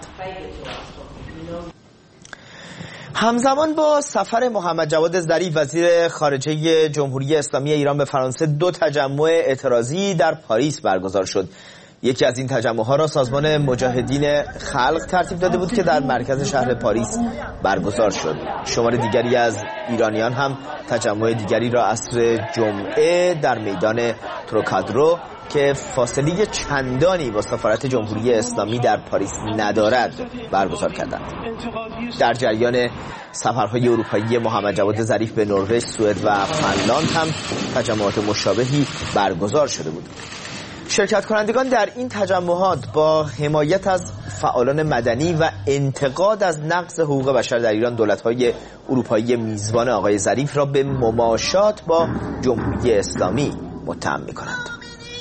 همزمان با سفر محمد جواد ظریف وزیر خارجه جمهوری اسلامی ایران به فرانسه دو تجمع اعتراضی در پاریس برگزار شد. یکی از این تجمع‌ها را سازمان مجاهدین خلق ترتیب داده بود که در مرکز شهر پاریس برگزار شد. شمار دیگری از ایرانیان هم تجمع دیگری را عصر جمعه در میدان تروکادرو که فاصله چندانی با سفارت جمهوری اسلامی در پاریس ندارد برگزار کردند. در جریان سفرهای اروپایی محمد جواد ظریف به نروژ، سوئد و فنلاند هم تجمعات مشابهی برگزار شده بود. شرکت کنندگان در این تجمعات با حمایت از فعالان مدنی و انتقاد از نقض حقوق بشر در ایران دولت‌های اروپایی میزبان آقای ظریف را به مماشات با جمهوری اسلامی متهم می‌کنند.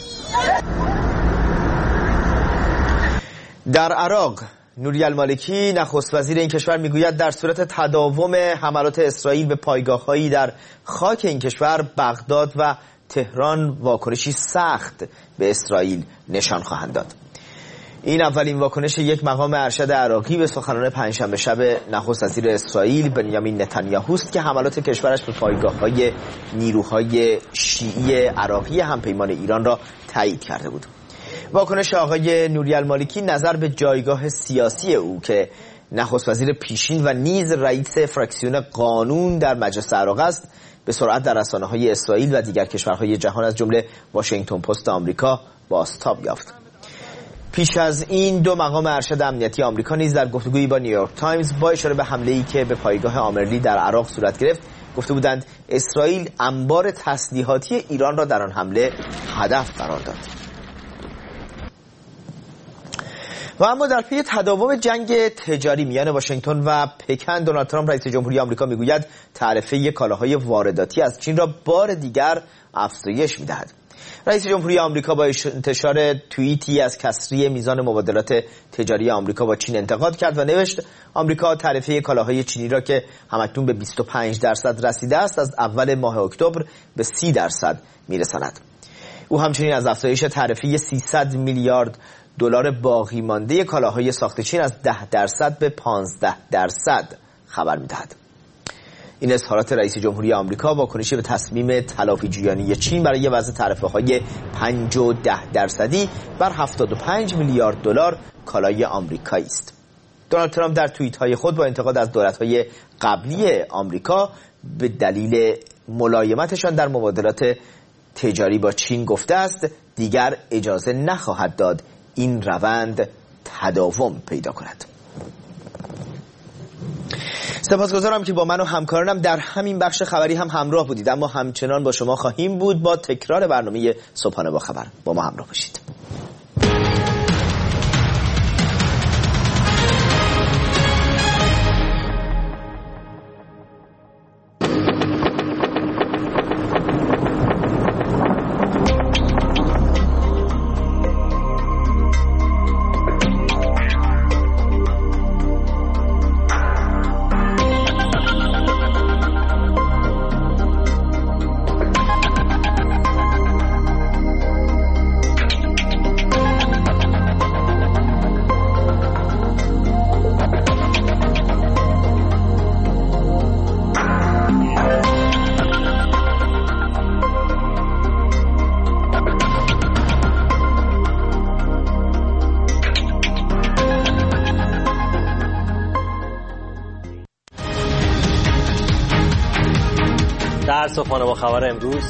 در عراق نوری المالکی نخست وزیر این کشور میگوید در صورت تداوم حملات اسرائیل به پایگاه‌هایی در خاک این کشور بغداد و تهران واکنشی سخت به اسرائیل نشان خواهند داد. این اولین واکنش یک مقام ارشد عراقی به سخنان پنجشنبه شب نخست وزیر اسرائیل بنیامین نتانیاهو است که حملات کشورش به پایگاه‌های نیروهای شیعی عراقی همپیمان ایران را تایید کرده بود. واکنش آقای نوری المالکی نظر به جایگاه سیاسی او که نخست وزیر پیشین و نیز رئیس فراکسیون قانون در مجلس عراق است به سرعت در رسانه‌های اسرائیل و دیگر کشورهای جهان از جمله واشنگتن پست آمریکا بازتاب یافت. پیش از این دو مقام ارشد امنیتی آمریکا نیز در گفتگویی با نیویورک تایمز با اشاره به حمله‌ای که به پایگاه آمرلی در عراق صورت گرفت گفته بودند اسرائیل انبار تسلیحاتی ایران را در آن حمله هدف قرار داد. و اما در پی تداوم جنگ تجاری میان واشنگتن و پکن دونالد ترامپ رئیس جمهوری آمریکا میگوید تعرفه کالاهای وارداتی از چین را بار دیگر افزایش میدهد. رئیس جمهوری آمریکا با انتشار توییتی از کسری میزان مبادلات تجاری آمریکا با چین انتقاد کرد و نوشت آمریکا تعرفه کالاهای چینی را که همکنون به 25% رسیده است از اول ماه اکتبر به 30% میرساند. او همچنین از افزایش تعرفه 300 میلیارد دلار باقی مانده کالاهای ساخت چین از 10% به 15% خبر می‌دهد. این اظهارات رئیس جمهوری آمریکا واکنشی به تصمیم تلافی‌جویانه چین برای وضع تعرفه‌های 5 و 10% بر 75 میلیارد دلار کالای آمریکایی است. دونالد ترامپ در توییت‌های خود با انتقاد از دولت‌های قبلی آمریکا به دلیل ملایمتشان در مبادلات تجاری با چین گفته است دیگر اجازه نخواهد داد این روند تداوم پیدا کند. سپاسگزارم که با من و همکارانم در همین بخش خبری هم همراه بودید، اما همچنان با شما خواهیم بود با تکرار برنامه صبحانه با خبر. با ما همراه باشید. در صبحانه با خبر امروز،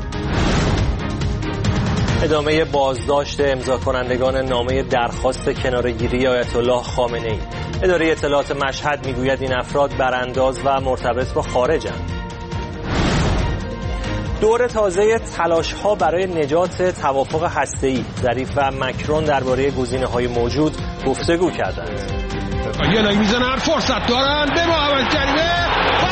ادامه بازداشت امضا کنندگان نامه درخواست کناره‌گیری آیت الله خامنه‌ای. اداره اطلاعات مشهد میگوید این افراد برانداز و مرتبط با خارجند. دور تازه تلاش‌ها برای نجات توافق هسته‌ای. ظریف و مکرون درباره گزینه‌های موجود گفتگو کردند. یه میزنن، فرصت دارن به محمد کریمه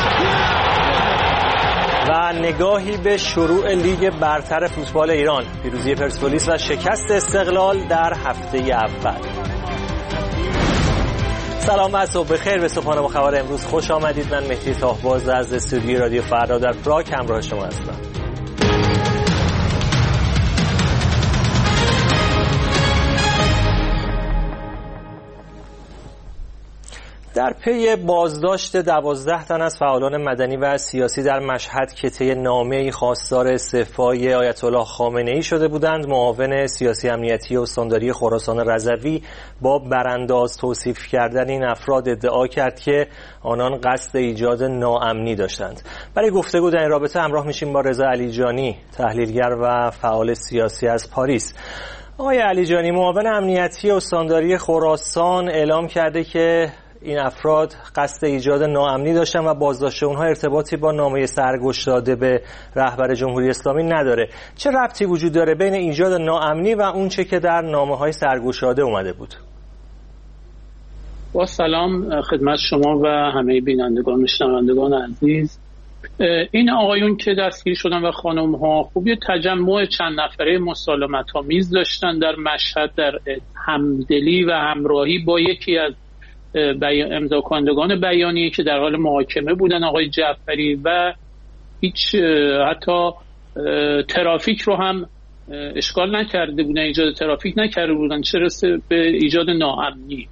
و نگاهی به شروع لیگ برتر فوتبال ایران، پیروزی پرسپولیس و شکست استقلال در هفته اول. سلام و صبح بخیر، به صبحانه با خبر امروز خوش آمدید. من مهدی تاهباز از استودیوی رادیو فردا در پراگ همراه شما هستم. در پی بازداشت 12 تن از فعالان مدنی و سیاسی در مشهد که طی نامه‌ای خواستار استعفای آیت الله خامنه‌ای شده بودند، معاون سیاسی امنیتی استانداری خراسان رضوی با برانداز توصیف کردن این افراد ادعا کرد که آنان قصد ایجاد ناامنی داشتند. برای گفتگو در این رابطه همراه میشیم با رضا علیجانی، تحلیلگر و فعال سیاسی از پاریس. آقای علیجانی، معاون امنیتی استانداری خراسان اعلام کرده که این افراد قصد ایجاد ناامنی داشتن و بازداشت اونها ارتباطی با نامه سرگوش داده به رهبر جمهوری اسلامی نداره. چه ربطی وجود داره بین ایجاد ناامنی و اون چه که در نامه‌های سرگشاده اومده بود؟ با سلام خدمت شما و همه بینندگان و شنوندگان عزیز. این آقایون که دستگیر شدن و خانم ها خوب یه تجمع چند نفره مسالمت‌آمیز داشتن در مشهد، در همدلی و همراهی با یکی از امضا کنندگان بیانیه که در حال محاکمه بودن، آقای جعفری، و هیچ حتی ترافیک رو هم اشکال نکرده بودن، ایجاد ترافیک نکرده بودن، چه رسه به ایجاد ناامنی.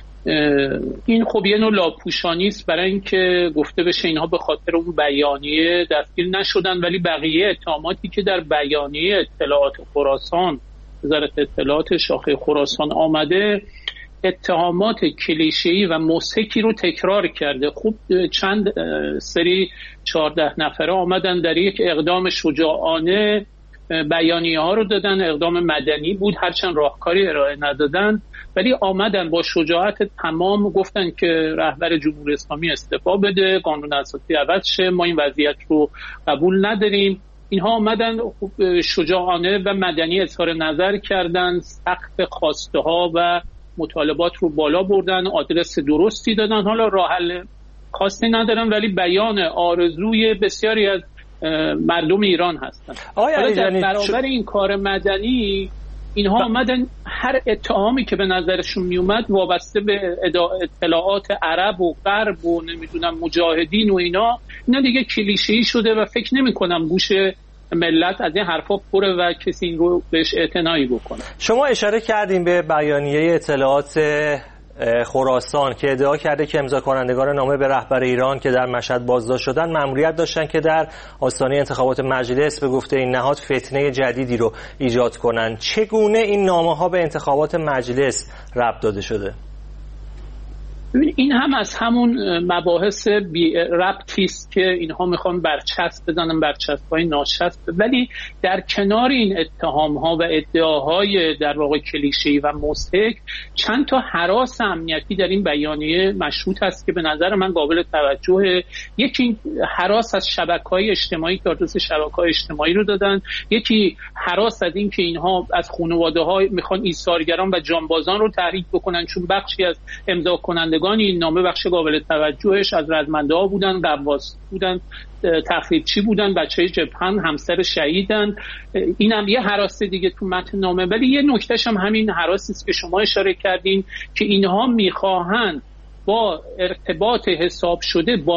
این خب یه نوع لاپوشانی است برای اینکه گفته بشه اینها به خاطر اون بیانیه دستگیر نشدن، ولی بقیه اتهاماتی که در بیانیه اطلاعات خراسان، وزارت اطلاعات شاخه خراسان آمده، اتهامات کلیشه‌ای و مضحکی رو تکرار کرده. خوب چند سری 14 نفره آمدن در یک اقدام شجاعانه بیانیه ها رو دادن، اقدام مدنی بود هرچند راهکاری ارائه ندادن، ولی آمدن با شجاعت تمام گفتن که رهبر جمهوری اسلامی استعفا بده، قانون اساسی عوض شه، ما این وضعیت رو قبول نداریم. اینها آمدن شجاعانه و مدنی اظهار نظر کردن، سقف خواسته ها و مطالبات رو بالا بردن، آدرس درستی دادن. حالا راه حل خاصی ندارن، ولی بیان آرزوی بسیاری از مردم ایران هستن. حالا در برابر این کار مدنی اینها آمدن هر اتهامی که به نظرشون میومد وابسته به اطلاعات عرب و غرب و نمیدونم مجاهدین و اینا دیگه کلیشه‌ای شده و فکر نمی‌کنم گوش ملت از این حرفا پره و کسی این رو بهش اعتنایی بکنه. شما اشاره کردیم به بیانیه اطلاعات خراسان که ادعا کرده که امضا کنندگان نامه به رهبر ایران که در مشهد بازداشت شدن مأموریت داشتن که در آستانه انتخابات مجلس به گفته این نهاد فتنه جدیدی رو ایجاد کنن. چگونه این نامه ها به انتخابات مجلس ربط داده شده؟ این هم از همون مباحث بی ربطی است که اینها میخوان برچسب بزنن، برچسب‌های ناشست. ولی در کنار این اتهام‌ها و ادعاهای در واقع کلیشه‌ای و مضحک، چند تا هراس امنیتی در این بیانیه مشروط است که به نظر من قابل توجهه. یکی هراس از شبکه‌های اجتماعی که آدرس شبکه‌های اجتماعی رو دادن، یکی هراس از این که اینها از خانواده‌ها میخوان ایثارگران و جانبازان رو تحریک بکنن، چون بخشی از امضا کنندگان این نامه بخش قابل توجهش از رزمنده‌ها بودن، قواس بودن، تخریبچی بودن، بچه‌های جبهن، همسر شهیدن. اینم یه هراس دیگه تو متن نامه. ولی یه نکتهش هم همین هراسی است که شما اشاره کردین که اینها میخواهند با ارتباط حساب شده با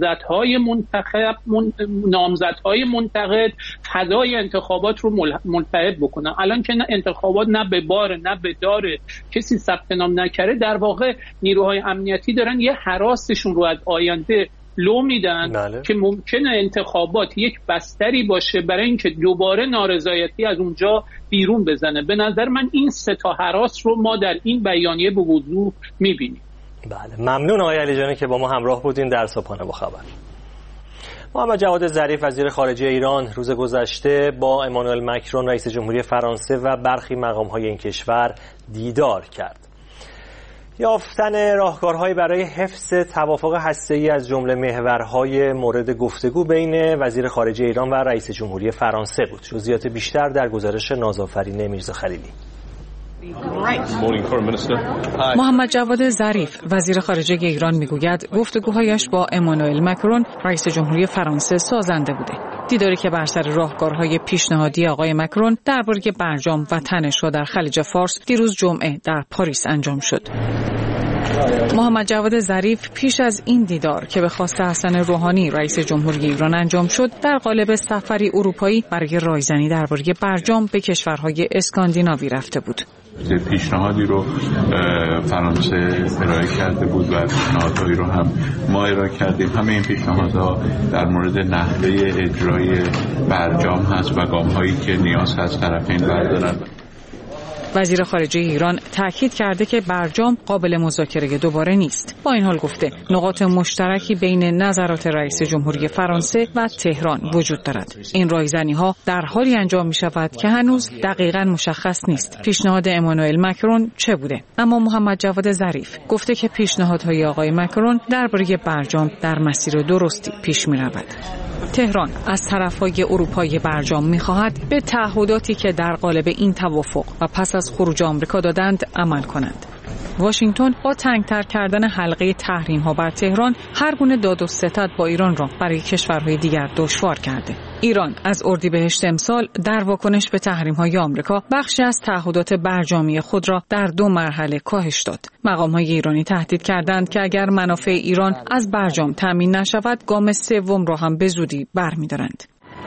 نامزدهای منتقد فضای انتخابات رو ملتهب بکنن. الان که انتخابات نه به بار نه به دار کسی ثبت نام نکرده، در واقع نیروهای امنیتی دارن یه هراسشون رو از آینده لو میدن. بله. که ممکنه انتخابات یک بستری باشه برای اینکه دوباره نارضایتی از اونجا بیرون بزنه. به نظر من این سه تا هراس رو ما در این بیانیه به وضوح میبینیم. بله، ممنون آقای علیجانی که با ما همراه بودین در صبحانه با خبر. محمد جواد ظریف وزیر خارجه ایران روز گذشته با امانوئل مکرون رئیس جمهوری فرانسه و برخی مقام‌های این کشور دیدار کرد. یافتن راهکارهایی برای حفظ توافق هسته‌ای از جمله محورهای مورد گفتگو بین وزیر خارجه ایران و رئیس جمهوری فرانسه بود. جزئیات بیشتر در گزارش نازآفرین میرزا خلیلی. محمد جواد ظریف وزیر خارجه ایران میگوید گفتگوهایش با امانوئل مکرون رئیس جمهوری فرانسه سازنده بوده. دیداری که بر سر راهکارهای پیشنهادی آقای مکرون درباره برجام و تنش‌ها در خلیج فارس دیروز جمعه در پاریس انجام شد. محمد جواد ظریف پیش از این دیدار که به خواست حسن روحانی رئیس جمهوری ایران انجام شد، در قالب سفری اروپایی برای رایزنی درباره برجام به کشورهای اسکاندیناوی رفته بود. پیشنهادی رو فرانسه ارائه کرده بود و پیشنهادهایی رو هم ما ارائه کردیم. همه این پیشنهادها در مورد نحوه اجرای برجام هست و گام‌هایی که نیاز هست طرفین بردارن. وزیر خارجه ایران تاکید کرده که برجام قابل مذاکره دوباره نیست. با این حال گفته نقاط مشترکی بین نظرات رئیس جمهوری فرانسه و تهران وجود دارد. این رایزنی‌ها در حالی انجام می‌شود که هنوز دقیقاً مشخص نیست پیشنهاد امانوئل مکرون چه بوده. اما محمد جواد ظریف گفته که پیشنهادهای آقای مکرون درباره برجام در مسیر درستی پیش می‌رود. تهران از طرف‌های اروپایی برجام می‌خواهد به تعهداتی که در قالب این توافق و پس از خروج آمریکا دادند عمل کنند. واشنگتن با تنگ‌تر کردن حلقه تحریم‌ها بر تهران هر گونه داد و ستد با ایران را برای کشورهای دیگر دشوار کرده. ایران از اردیبهشت امسال در واکنش به تحریم‌های آمریکا بخشی از تعهدات برجامی خود را در 2 مرحله کاهش داد. مقام‌های ایرانی تهدید کردند که اگر منافع ایران از برجام تامین نشود، گام سوم را هم به زودی برمی‌دارند.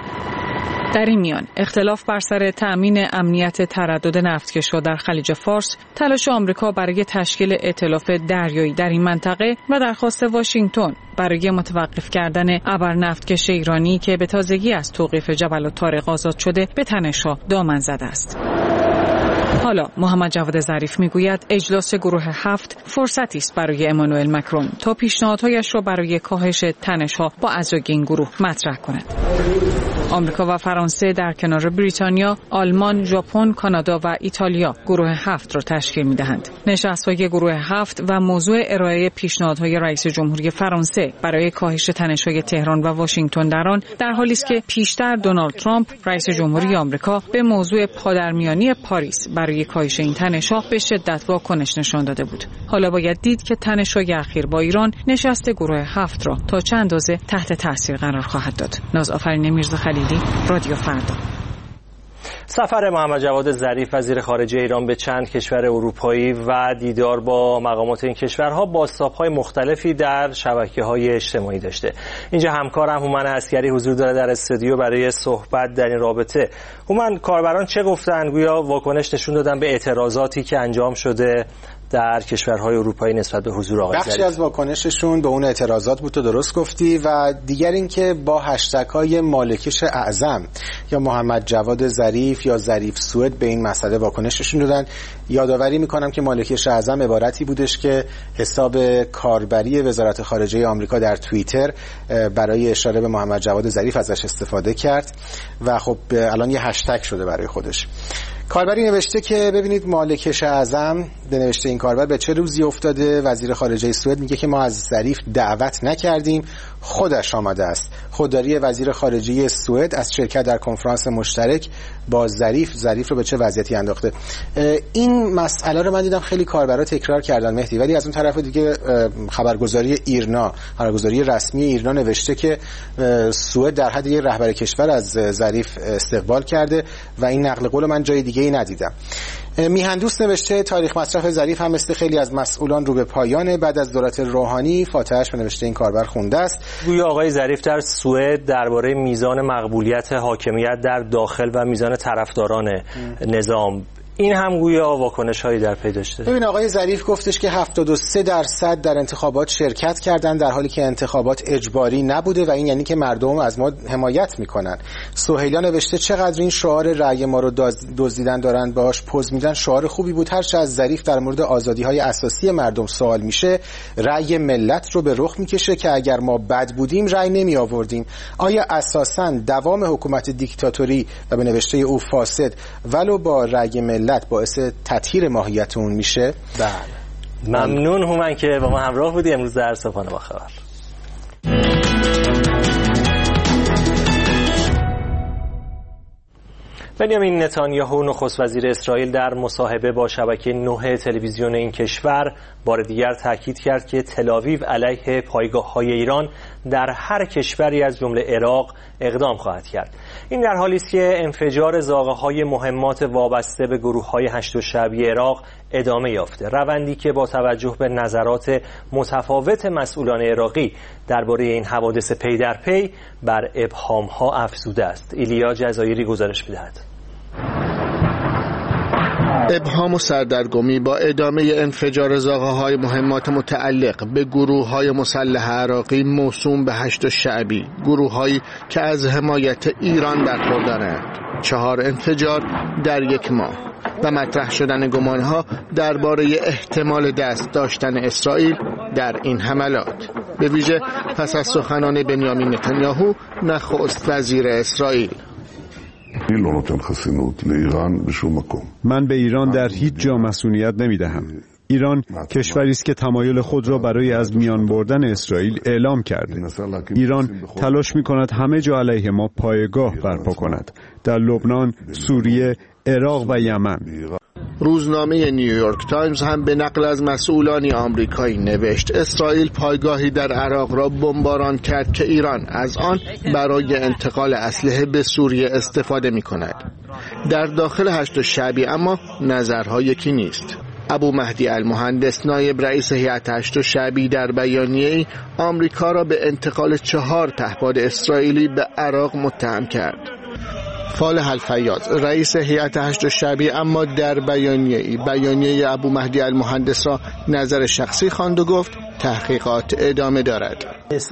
در این میان اختلاف بر سر تأمین امنیت تردد نفتکش‌ها در خلیج فارس، تلاش آمریکا برای تشکیل ائتلاف دریایی در این منطقه و درخواست واشنگتن برای متوقف کردن ابر نفتکش ایرانی که به تازگی از توقیف جبل الطارق آزاد شده به تنش‌ها دامن زده است. حالا محمد جواد ظریف میگوید اجلاس گروه 7 فرصتی است برای امانوئل مکرون تا پیشنهادهایش را برای کاهش تنش‌ها با اعضای این گروه مطرح کند. آمریکا و فرانسه در کنار بریتانیا، آلمان، ژاپن، کانادا و ایتالیا گروه 7 را تشکیل می‌دهند. نشست‌های گروه 7 و موضوع ارائه پیشنهادهای رئیس جمهوری فرانسه برای کاهش تنش‌های تهران و واشنگتن در آن در حالی است که پیشتر دونالد ترامپ رئیس جمهوری آمریکا به موضوع پادرمیانی پاریس برای کاهش این تنش‌ها به شدت واکنش نشان داده بود. حالا باید دید که تنش‌های اخیر با ایران نشست گروه 7 را تا چند اندازه تحت تاثیر قرار خواهد داد. نازآفرین میرزا خلیلی، رادیو فردا. سفر محمد جواد ظریف وزیر خارجه ایران به چند کشور اروپایی و دیدار با مقامات این کشورها بازتاب‌های مختلفی در شبکه‌های اجتماعی داشته. اینجا همکارم هومن عسکری حضور داره در استودیو برای صحبت در این رابطه. هومن، کاربران چه گفتن؟ گویا واکنش نشون دادن به اعتراضاتی که انجام شده در کشورهای اروپایی نسبت به حضور آقای ظریف. بخشی از واکنششون به اون اعتراضات بود، تو درست گفتی، و دیگر اینکه با هشتگ‌های مالکش اعظم یا محمد جواد ظریف یا ظریف سوئد به این مسئله واکنششون دادن. یادآوری میکنم که مالکش اعظم عبارتی بودش که حساب کاربری وزارت خارجه آمریکا در توییتر برای اشاره به محمد جواد ظریف ازش استفاده کرد و خب الان یه هشتگ شده برای خودش. کاربری نوشته که ببینید مالکش اعظم به نوشته این کاربر به چه روزی افتاده. وزیر خارجه سوئد میگه که ما از ظریف دعوت نکردیم، خودش آمده است. خودداری وزیر خارجه سوئد از شرکت در کنفرانس مشترک با ظریف رو به چه وضعیتی انداخته. این مسئله رو من دیدم خیلی کاربرا تکرار کردن مهدی، ولی از اون طرف دیگه خبرگزاری ایرنا، خبرگزاری رسمی ایرنا نوشته که سوئد در حد یک رهبر کشور از ظریف استقبال کرده و این نقل قول من جای دیگه ای ندیدم. میهندوست نوشته تاریخ مصرف ظریف هم مثل خیلی از مسئولان رو به پایانه. بعد از دولت روحانی فاتحه‌اش به نوشته این کاربر خونده است. گویا آقای ظریف در سوئد درباره میزان مقبولیت حاکمیت در داخل و میزان طرفداران نظام، این هم گویا واکنش‌هایی در پی داشته. ببین آقای ظریف گفتش که 73% در انتخابات شرکت کردن در حالی که انتخابات اجباری نبوده و این یعنی که مردم از ما حمایت میکنن. سهیلا نوشته چقدر این شعار رأی ما رو دزدیدن دارن باهاش پوز میدن شعار خوبی بود. هرچه از ظریف در مورد آزادی‌های اساسی مردم سوال میشه رأی ملت رو به رخ میکشه که اگر ما بد بودیم رأی نمی آوردیم. آیا اساساً دوام حکومت دیکتاتوری و به نوشته او فاسد ولو با رأی ملت باعث تطهیر ماهیت اون میشه؟ بله. ممنون هومن که با ما همراه بودی امروز در صبحانه با خبر. بنیامین نتانیاهو نخست وزیر اسرائیل در مصاحبه با شبکه 9 تلویزیون این کشور بار دیگر تاکید کرد که تل‌آویو علیه پایگاه‌های ایران در هر کشوری از جمله عراق اقدام خواهد کرد. این در حالی است که انفجار زاغه‌های مهمات وابسته به گروه‌های هشت الشعبی عراق ادامه یافته، روندی که با توجه به نظرات متفاوت مسئولان عراقی درباره این حوادث پی در پی بر ابهام‌ها افزوده است. ایلیا جزایری گزارش می‌دهد. ابهام و سردرگمی با ادامه انفجار زاغه‌های مهمات متعلق به گروه‌های مسلح عراقی موسوم به هشت الشعبی، گروه‌هایی که از حمایت ایران برخوردارند. 4 انفجار در یک ماه و مطرح شدن گمان‌ها درباره احتمال دست داشتن اسرائیل در این حملات، به ویژه پس از سخنان بنیامین نتانیاهو نخست وزیر اسرائیل. من به ایران در هیچ جا مسئولیت نمیدهم. ایران کشوری است که تمایل خود را برای از میان بردن اسرائیل اعلام کرده. ایران تلاش می‌کند همه جا علیه ما پایگاه برپا کند، در لبنان، سوریه، عراق و یمن. روزنامه نیویورک تایمز هم به نقل از مسئولانی آمریکایی نوشت اسرائیل پایگاهی در عراق را بمباران کرد که ایران از آن برای انتقال اسلحه به سوریه استفاده می کند. در داخل هشت الشعبی اما نظرها یکی نیست. ابو مهدی المهندس نایب رئیس هیئت هشت الشعبی در بیانیه‌ای آمریکا را به انتقال 4 پهپاد اسرائیلی به عراق متهم کرد. فالح الفیاض رئیس هیئت هشت الشعبی اما در بیانیه ابو مهدی المهندس را نظر شخصی خواند و گفت تحقیقات ادامه دارد.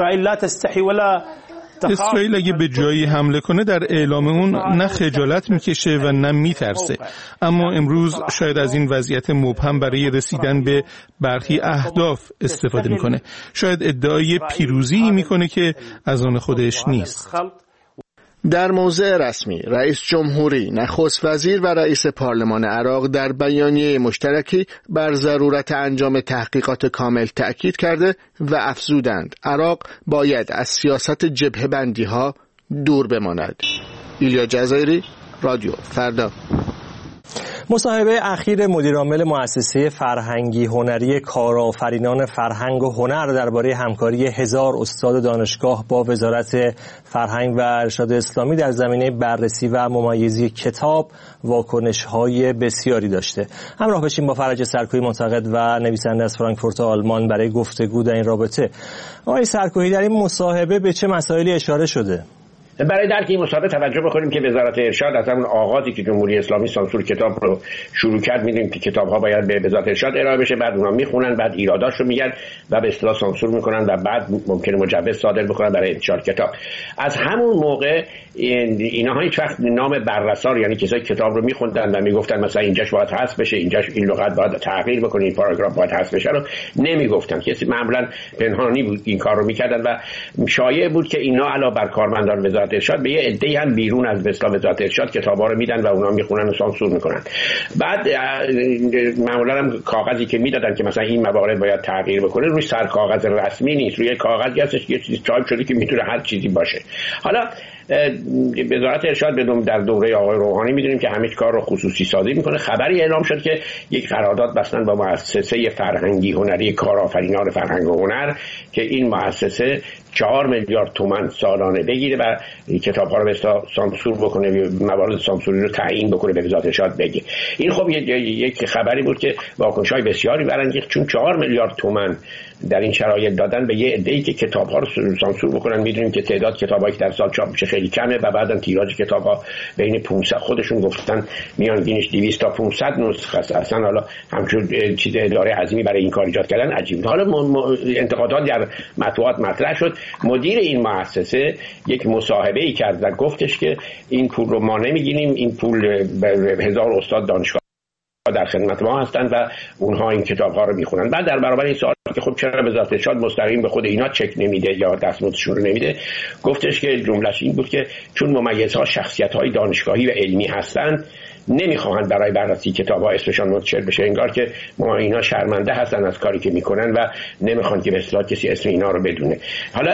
اسرائیل اگه به جایی حمله کنه در اعلام اون نه خجالت میکشه و نه میترسه، اما امروز شاید از این وضعیت مبهم برای رسیدن به برخی اهداف استفاده میکنه. شاید ادعای پیروزی میکنه که از آن خودش نیست. در موضع رسمی رئیس جمهوری، نخست وزیر و رئیس پارلمان عراق در بیانیه مشترکی بر ضرورت انجام تحقیقات کامل تأکید کرده و افزودند عراق باید از سیاست جبهه بندی ها دور بماند. ایلیا جزایری، رادیو فردا. مصاحبه اخیر مدیرعامل مؤسسه فرهنگی هنری کارآفرینان فرهنگ و هنر درباره همکاری 1000 استاد دانشگاه با وزارت فرهنگ و ارشاد اسلامی در زمینه بررسی و ممیزی کتاب واکنش‌های بسیاری داشته. همراه بشیم با فرج سرکویی، منتقد و نویسنده از فرانکفورت آلمان برای گفتگو در این رابطه. آقای سرکویی، در این مصاحبه به چه مسائلی اشاره شده؟ برای درک این مسابقه توجه بکنیم که وزارت ارشاد از همون آغازی که جمهوری اسلامی سانسور کتاب رو شروع کرد می‌دونیم که کتاب‌ها باید به وزارت ارشاد ارائه بشه، بعد اونها میخونن، بعد ایراداش رو میگن و به اصطلاح سانسور میکنن و بعد ممکنه مجوز صادر بکنن برای انتشار کتاب. از همون موقع اینها هیچ وقت نام بررسا یعنی کسایی کتاب رو میخوندن و میگفتن مثلا اینجاش باید حذف بشه، اینجاش این لغت باید تغییر بکنه، این پاراگراف باید حذف بشه رو نمیگفتن. کسی معمولا پنهانی بود این کار رو میکردن و شایع بود که اینا علاوه بر کارمندان وزارت ارشاد به یه عده‌ای هم بیرون از وزارت ارشاد کتابا رو میدن و اونا میخونن و سانسور میکنن. بعد معمولا هم کاغذی که میدادن که مثلا این موارد باید تغییر بکنه روی سر کاغذ رسمی نیست، روی کاغذی هستش یه چیزی تایپ شده که میتونه هر چیزی باشه. حالا وزارت ارشاد در دوره آقای روحانی میدونیم که همه کار رو خصوصی سازی میکنه. خبری اعلام شد که یک قرارداد بستن با مؤسسه فرهنگی هنری کارآفرینان فرهنگ و هنر که این مؤسسه 4 میلیارد تومان سالانه بگیره و کتاب‌ها رو سانسور بکنه، موارد سانسوری رو تعیین بکنه به وزارت ارشاد بگه. این خب یک خبری بود که واکنش‌های بسیاری برانگیخت، چون 4 میلیارد تومان در این شرایط دادن به یه عده‌ای که کتاب‌ها رو سانسور بکنن. می‌دونیم که تعداد کتابایی که در سال چاپ میشه خیلی کمه و بعداً تیراژ کتاب‌ها بین 500 خودشون گفتن میانگینش 200 تا 500 نسخه است. اصلا حالا همچون چیز اداره عظیمی برای این کار ایجاد کردن عجیبه. حالا انتقادات در مطبوعات مطرح شد. مدیر این مؤسسه یک مصاحبه‌ای کرد و گفتش که این پول رو ما نمیگیریم، این پول 1000 استاد دانشگاه در خدمت ما هستند و اونها این کتاب‌ها رو میخونن. بعد در برابر این سوال که خب چرا وزارت ارشاد مستقیم به خود اینا چک نمیده یا دستمزدشون رو نمیده، گفتش که جمله‌اش این بود که چون ممیزها شخصیت‌های دانشگاهی و علمی هستند نمیخواهند برای بررسی کتاب‌ها اسمشان منتشر بشه، انگار که ما اینا شرمنده هستن از کاری که میکنن و نمیخوان که به اصطلاح کسی اسم اینا رو بدونه. حالا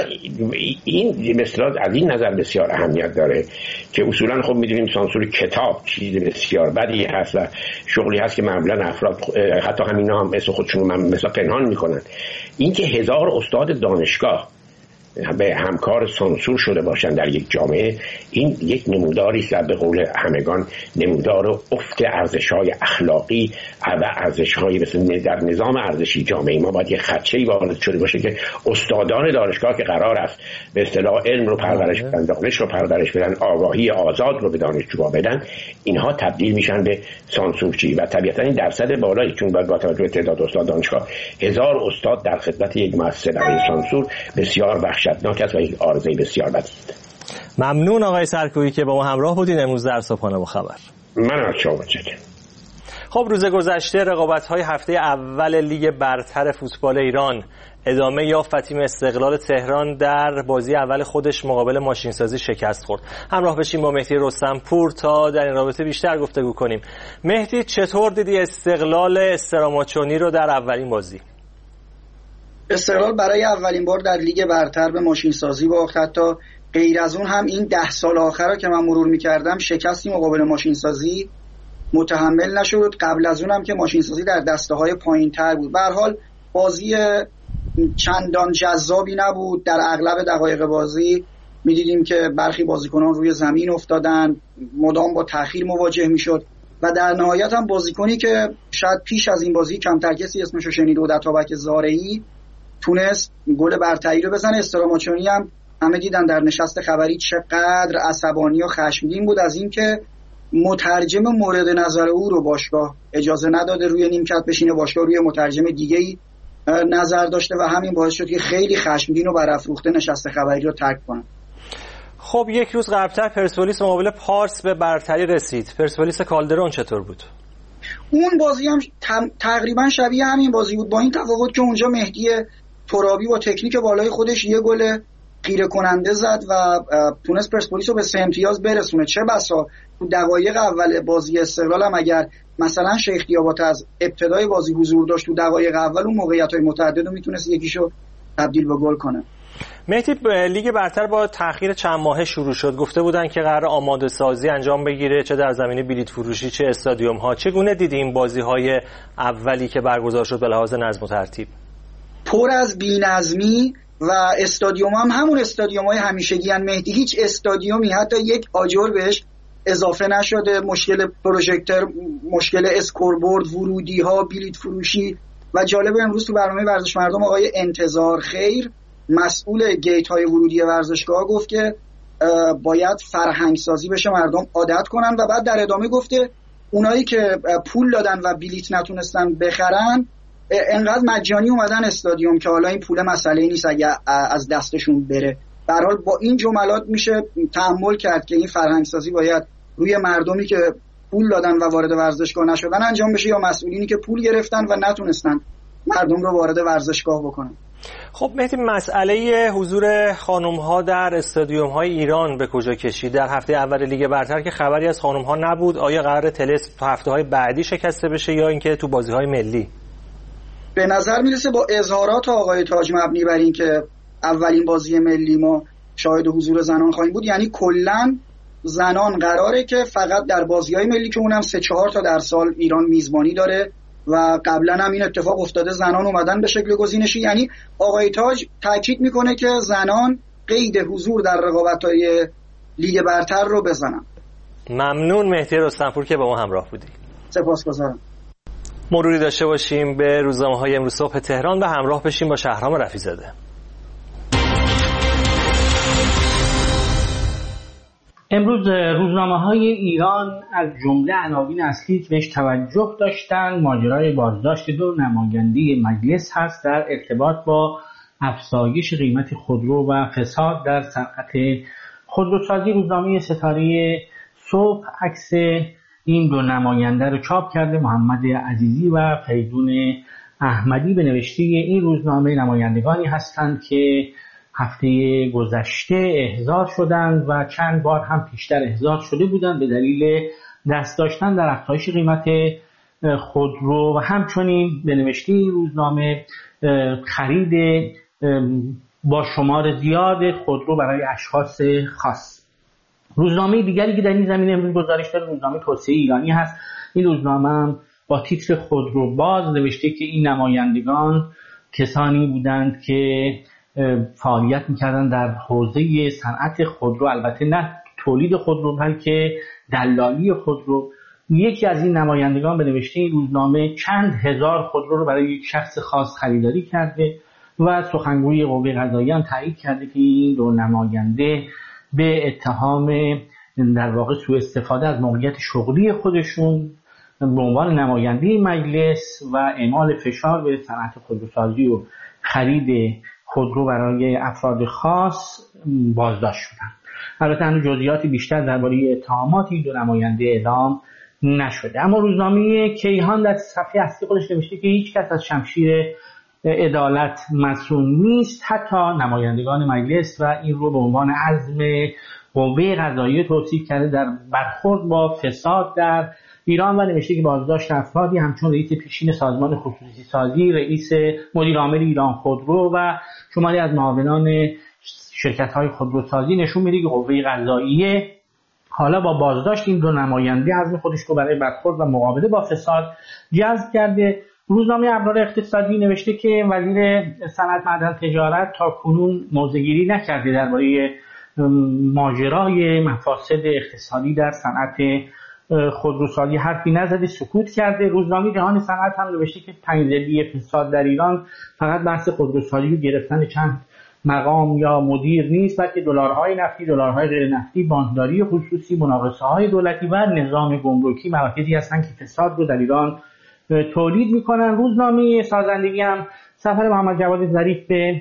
این به اصطلاح از این نظر بسیار اهمیت داره که اصولا خب میدونیم سانسور کتاب چیز بسیار بدی هست و شغلی هست که معمولا افراد حتی همینا هم اسم خودشون رو مثلا پنهان میکنن. این که 1000 استاد دانشگاه به همکار سانسور شده باشن در یک جامعه، این یک نموداری است به قول همگان نمودار افت ارزش‌های اخلاقی و ارزش‌های مثل در نظام ارزشی جامعه ما باید یک خدشه‌ای وارد شده باشه که استادان دانشگاه که قرار است به اصطلاح علم رو پرورش بدن، دانش رو پرورش بدن، آگاهی آزاد رو به دانشجوها بدن، اینها تبدیل میشن به سانسورچی و طبیعتاً این درصد بالایی چون با توجه به تعداد استاد دانشگاه 1000 استاد در خدمت یک مؤسسه برای سانسور بسیار وحشتناک است و یک عارضه بسیار بدی است. ممنون آقای سرکویی که با ما همراه بودین امروز در صبحانه با خبر. من از شما متشکرم. خب روز گذشته رقابت‌های هفته اول لیگ برتر فوتبال ایران ادامه یافت و تیم استقلال تهران در بازی اول خودش مقابل ماشینسازی شکست خورد. همراه بشیم با مهدی رستمپور تا در این رابطه بیشتر گفتگو کنیم. مهدی چطور دیدی استقلال استراماچونی رو در اولین بازی؟ استقلال برای اولین بار در لیگ برتر به ماشینسازی باخت. حتی غیر از اون هم این 10 سال آخر رو که من مرور می‌کردم شکستی مقابل ماشینسازی متحمل نشد. قبل از اون هم که ماشینسازی در دسته‌های پایین‌تر بود. به هر حال بازی چندان جذابی نبود. در اغلب دقایق بازی می‌دیدیم که برخی بازیکنان روی زمین افتادن، مدام با تأخیر مواجه می‌شد و در نهایت هم بازیکنی که شاید پیش از این بازی کمتر کسی اسمش رو شنیده بود، اتابک زارعی، تونست گل برتری رو بزنه. استراماچونی هم همه دیدن در نشست خبری چقدر عصبانی و خشمگین بود از این که مترجم مورد نظر او رو باشگاه اجازه نداده روی نیمکت بشینه، باشگاه روی مترجم دیگه‌ای نظر داشته و همین باعث شد که خیلی خشمگین و برافروخته نشست خبری رو ترک کنه. خب یک روز قبلتر پرسپولیس مقابل پارس به برتری رسید. پرسپولیس کالدرون چطور بود؟ اون بازی هم تقریبا شبیه همین بازی بود، با این تفاوت که اونجا مهدی ترابی با تکنیک بالای خودش یه گل خیره کننده زد و تونست پرسپولیس رو به 3 امتیاز برسونه. چه بسا تو دقایق اول بازی استقلال هم اگر مثلا شیخ دیابات از ابتدای بازی حضور داشت تو دقایق اول اون موقعیت‌های متعدد رو میتونست یکیشو تبدیل به گل کنه. مهدی لیگ برتر با تأخیر چند ماهه شروع شد. گفته بودن که قرار آماده سازی انجام بگیره، چه در زمینه بلیط فروشی چه استادیوم ها. چگونه دیدی این بازی های اولی که برگزار شد به لحاظ نظم و ترتیب؟ پر از بی‌نظمی و استادیوم هم همون استادیوم های همیشگی ان مهدی. هیچ استادیومی حتی یک آجر بهش اضافه نشده. مشکل پروژکتور، مشکل اسکوربورد، ورودی ها، بلیط فروشی. و جالب امروز تو برنامه ورزش مردم آقای انتظار خیر مسئول گیت های ورودی ورزشگاه گفت که باید فرهنگ سازی بشه، مردم عادت کنن. و بعد در ادامه گفته اونایی که پول دادن و بلیت نتونستن بخرن انقدر مجانی اومدن استادیوم که حالا این پول مسئله نیست اگه از دستشون بره. به هر حال با این جملات میشه تأمل کرد که این فرهنگ سازی باید روی مردمی که پول دادن و وارد ورزشگاه نشدن انجام بشه یا مسئولینی که پول گرفتن و نتونستن مردم رو وارد ورزشگاه بکنن. خب مهدی، مسئله حضور خانم‌ها در استادیوم‌های ایران به کجا کشید؟ در هفته اول لیگ برتر که خبری از خانم‌ها نبود، آیا قرار طلسم تو هفته‌های بعدی شکسته بشه یا اینکه تو بازی‌های ملی؟ به نظر میرسه با اظهارات آقای تاج مبنی بر این که اولین بازی ملی ما شاهد حضور زنان خواهیم بود، یعنی کلاً زنان قراره که فقط در بازی‌های ملی که اونم 3-4 تا در سال ایران میزبانی داره و قبلا هم این اتفاق افتاده زنان اومدن به شکل گزینشی. یعنی آقای تاج تاکید میکنه که زنان قید حضور در رقابت‌های لیگ برتر رو بزنن. ممنون مهدی رستمپور که با ما همراه بودی. سپاسگزارم. مروری داشته باشیم به روزنامه‌های امروز صبح تهران و همراه بشیم با شهرام رفیع‌زاده. امروز روزنامه‌های ایران از جمله عناوین اصلی که بهش توجه داشتن ماجرای بازداشت 2 نماینده مجلس هست در ارتباط با افزایش قیمت خودرو و فساد در صنعت خودروسازی. روزنامه ستاره صبح عکس این 2 نماینده رو چاپ کرده. محمد عزیزی و فریدون احمدی به نوشته این روزنامه نمایندگانی هستند که هفته گذشته احضار شدند و چند بار هم پیشتر احضار شده بودند به دلیل دست داشتن در افزایش قیمت خودرو و همچنین به نوشته این روزنامه خرید با شمار زیاد خودرو برای اشخاص خاص. روزنامه دیگری که در این زمینه امروز گزارش داره روزنامه توسعه ایرانی هست. این روزنامه هم با تیتر خودرو باز نوشته که این نمایندگان کسانی بودند که فعالیت میکردن در حوزه صنعت خودرو، البته نه تولید خودرو بلکه دلالی خودرو. یکی از این نمایندگان به نوشته این روزنامه چند هزار خودرو رو برای یک شخص خاص خریداری کرده و سخنگوی قوه قضاییه هم تایید کرده که این 2 نماینده به اتهام در واقع سوء استفاده از موقعیت شغلی خودشون به عنوان نماینده مجلس و اعمال فشار به صنعت خودروسازی و خرید خودرو برای افراد خاص بازداشت شدن. البته هنوز جزئیات بیشتر درباره اتهامات این 2 نماینده اعلام نشده. اما روزنامه کیهان در صفحه اصلی خودش نوشته که هیچ کس از شمشیر عدالت مسئول نیست، حتی نمایندگان مجلس، و این رو به عنوان عزم قوه قضاییه توصیف کرده در برخورد با فساد در ایران و نوشته که بازداشت افرادی همچون رئیس پیشین سازمان خصوصی سازی، رئیس مدیر عامل ایران خودرو و شماری از معاونان شرکت‌های خودروسازی نشون میده که قوه قضاییه حالا با بازداشت این 2 نماینده عزم خودش رو برای برخورد و مقابله با فساد جذب کرده. روزنامه ابرار اقتصادی نوشته که وزیر صنعت معدن تجارت تا کنون موضع‌گیری نکرده درباره ماجرای مفاسد اقتصادی در صنعت خودروسازی، حرفی نزده، سکوت کرده. روزنامه جهان صنعت هم نوشته که تنگ‌زدی فساد در ایران فقط بحث خودروسازی و گرفتن چند مقام یا مدیر نیست، بلکه دلارهای نفتی، دلارهای غیر نفتی، بانکداری خصوصی، مناقصه‌های دولتی و نظام گمرکی مراکزی هستند که فساد رو در ایران تولید میکنن. روزنامه سازندگی هم سفر محمد جواد ظریف به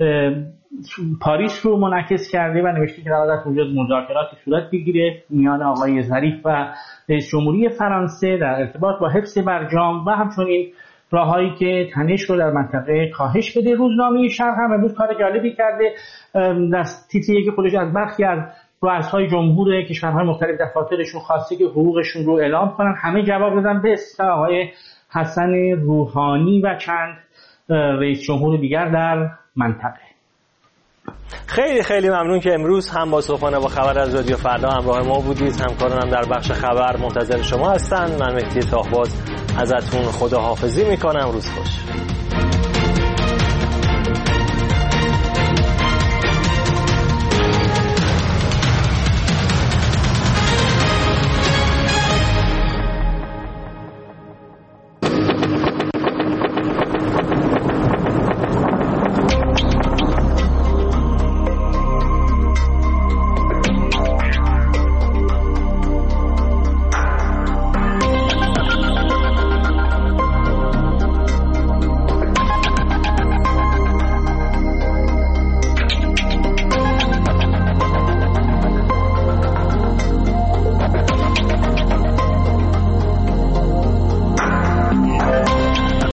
پاریس رو منعکس کرده و نوشته که قرار است اونجا مذاکراتی صورت بگیره میان آقای ظریف و رئیس جمهوری فرانسه در ارتباط با حفظ برجام و همچنین راههایی که تنش رو در منطقه کاهش بده. روزنامه شرق هم امروز کار جالبی کرده، در تیتری که خودش از برخی از رؤسای جمهور کشورهای مختلف دفاترشون خواسته که حقوقشون رو اعلام کنن، همه جواب دادن به استثنای آقای حسن روحانی و چند رئیس جمهور دیگر در منطقه. خیلی خیلی ممنون که امروز هم با صبحانه با خبر از رادیو فردا همراه ما بودید. همکارانم در بخش خبر منتظر شما هستند. من مهدی تاهباز ازتون خداحافظی میکنم. روز خوش.